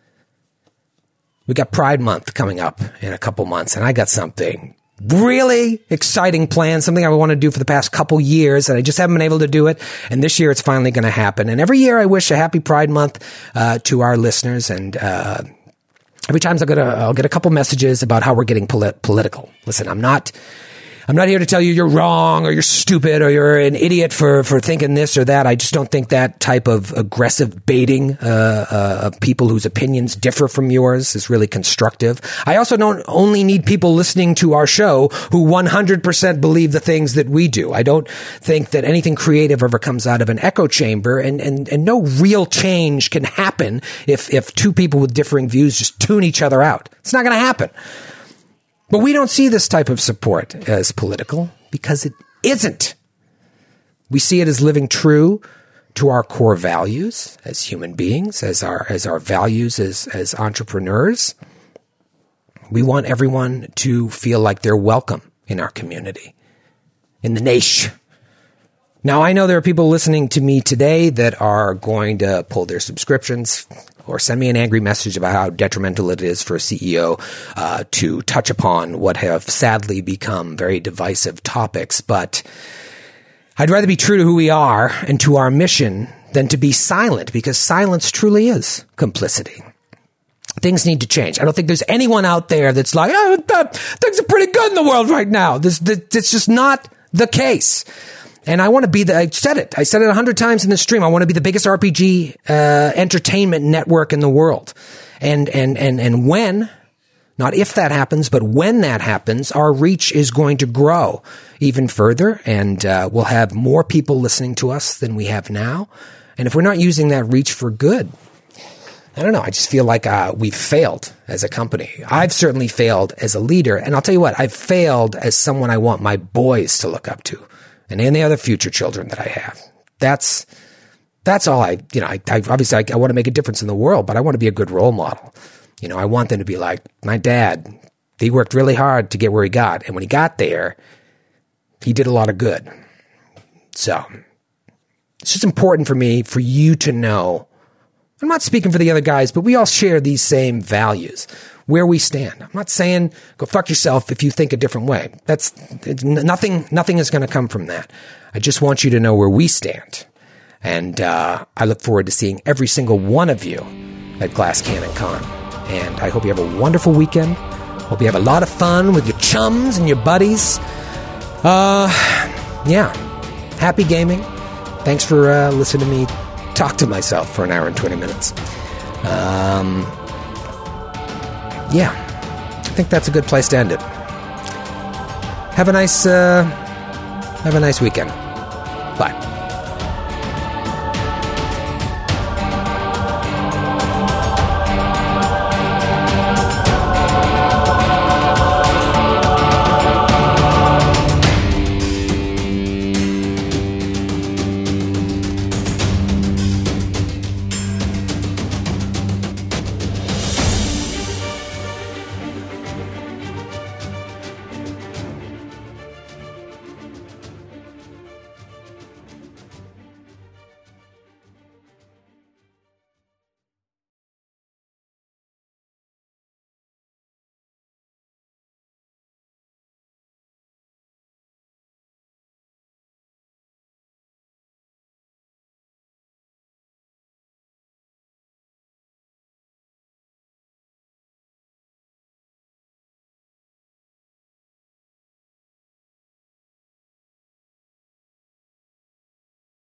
We got Pride Month coming up in a couple months, and I got something really exciting planned, something I want to do for the past couple years, and I just haven't been able to do it. And this year, it's finally going to happen. And every year, I wish a happy Pride Month uh, to our listeners. And uh, every time I'll get, a, I'll get a couple messages about how we're getting polit- political. Listen, I'm not... I'm not here to tell you you're wrong or you're stupid or you're an idiot for, for thinking this or that. I just don't think that type of aggressive baiting uh, uh, of people whose opinions differ from yours is really constructive. I also don't only need people listening to our show who one hundred percent believe the things that we do. I don't think that anything creative ever comes out of an echo chamber, and, and, and no real change can happen if, if two people with differing views just tune each other out. It's not going to happen. But we don't see this type of support as political because it isn't. We see it as living true to our core values as human beings, as our as our values as, as entrepreneurs. We want everyone to feel like they're welcome in our community, in the niche. Now, I know there are people listening to me today that are going to pull their subscriptions or send me an angry message about how detrimental it is for a C E O uh, to touch upon what have sadly become very divisive topics. But I'd rather be true to who we are and to our mission than to be silent, because silence truly is complicity. Things need to change. I don't think there's anyone out there that's like, oh, things are pretty good in the world right now. This, this, it's just not the case. And I want to be the, I said it, I said it a hundred times in the stream. I want to be the biggest R P G, uh, entertainment network in the world. And, and, and, and when Not if that happens, but when that happens, our reach is going to grow even further, and uh, we'll have more people listening to us than we have now. And if we're not using that reach for good, I don't know. I just feel like uh, we've failed as a company. I've certainly failed as a leader. And I'll tell you what, I've failed as someone I want my boys to look up to and any other future children that I have. That's that's all I, you know, I, I obviously I, I want to make a difference in the world, but I want to be a good role model. You know, I want them to be like, my dad, he worked really hard to get where he got. And when he got there, he did a lot of good. So it's just important for me, for you to know, I'm not speaking for the other guys, but we all share these same values, where we stand. I'm not saying go fuck yourself if you think a different way. That's nothing, nothing is going to come from that. I just want you to know where we stand. And uh, I look forward to seeing every single one of you at Glass Cannon Con. And I hope you have a wonderful weekend. Hope you have a lot of fun with your chums and your buddies. Uh, yeah. Happy gaming. Thanks for uh, listening to me talk to myself for an hour and twenty minutes. Um, yeah. I think that's a good place to end it. Have a nice, uh, have a nice weekend. Bye.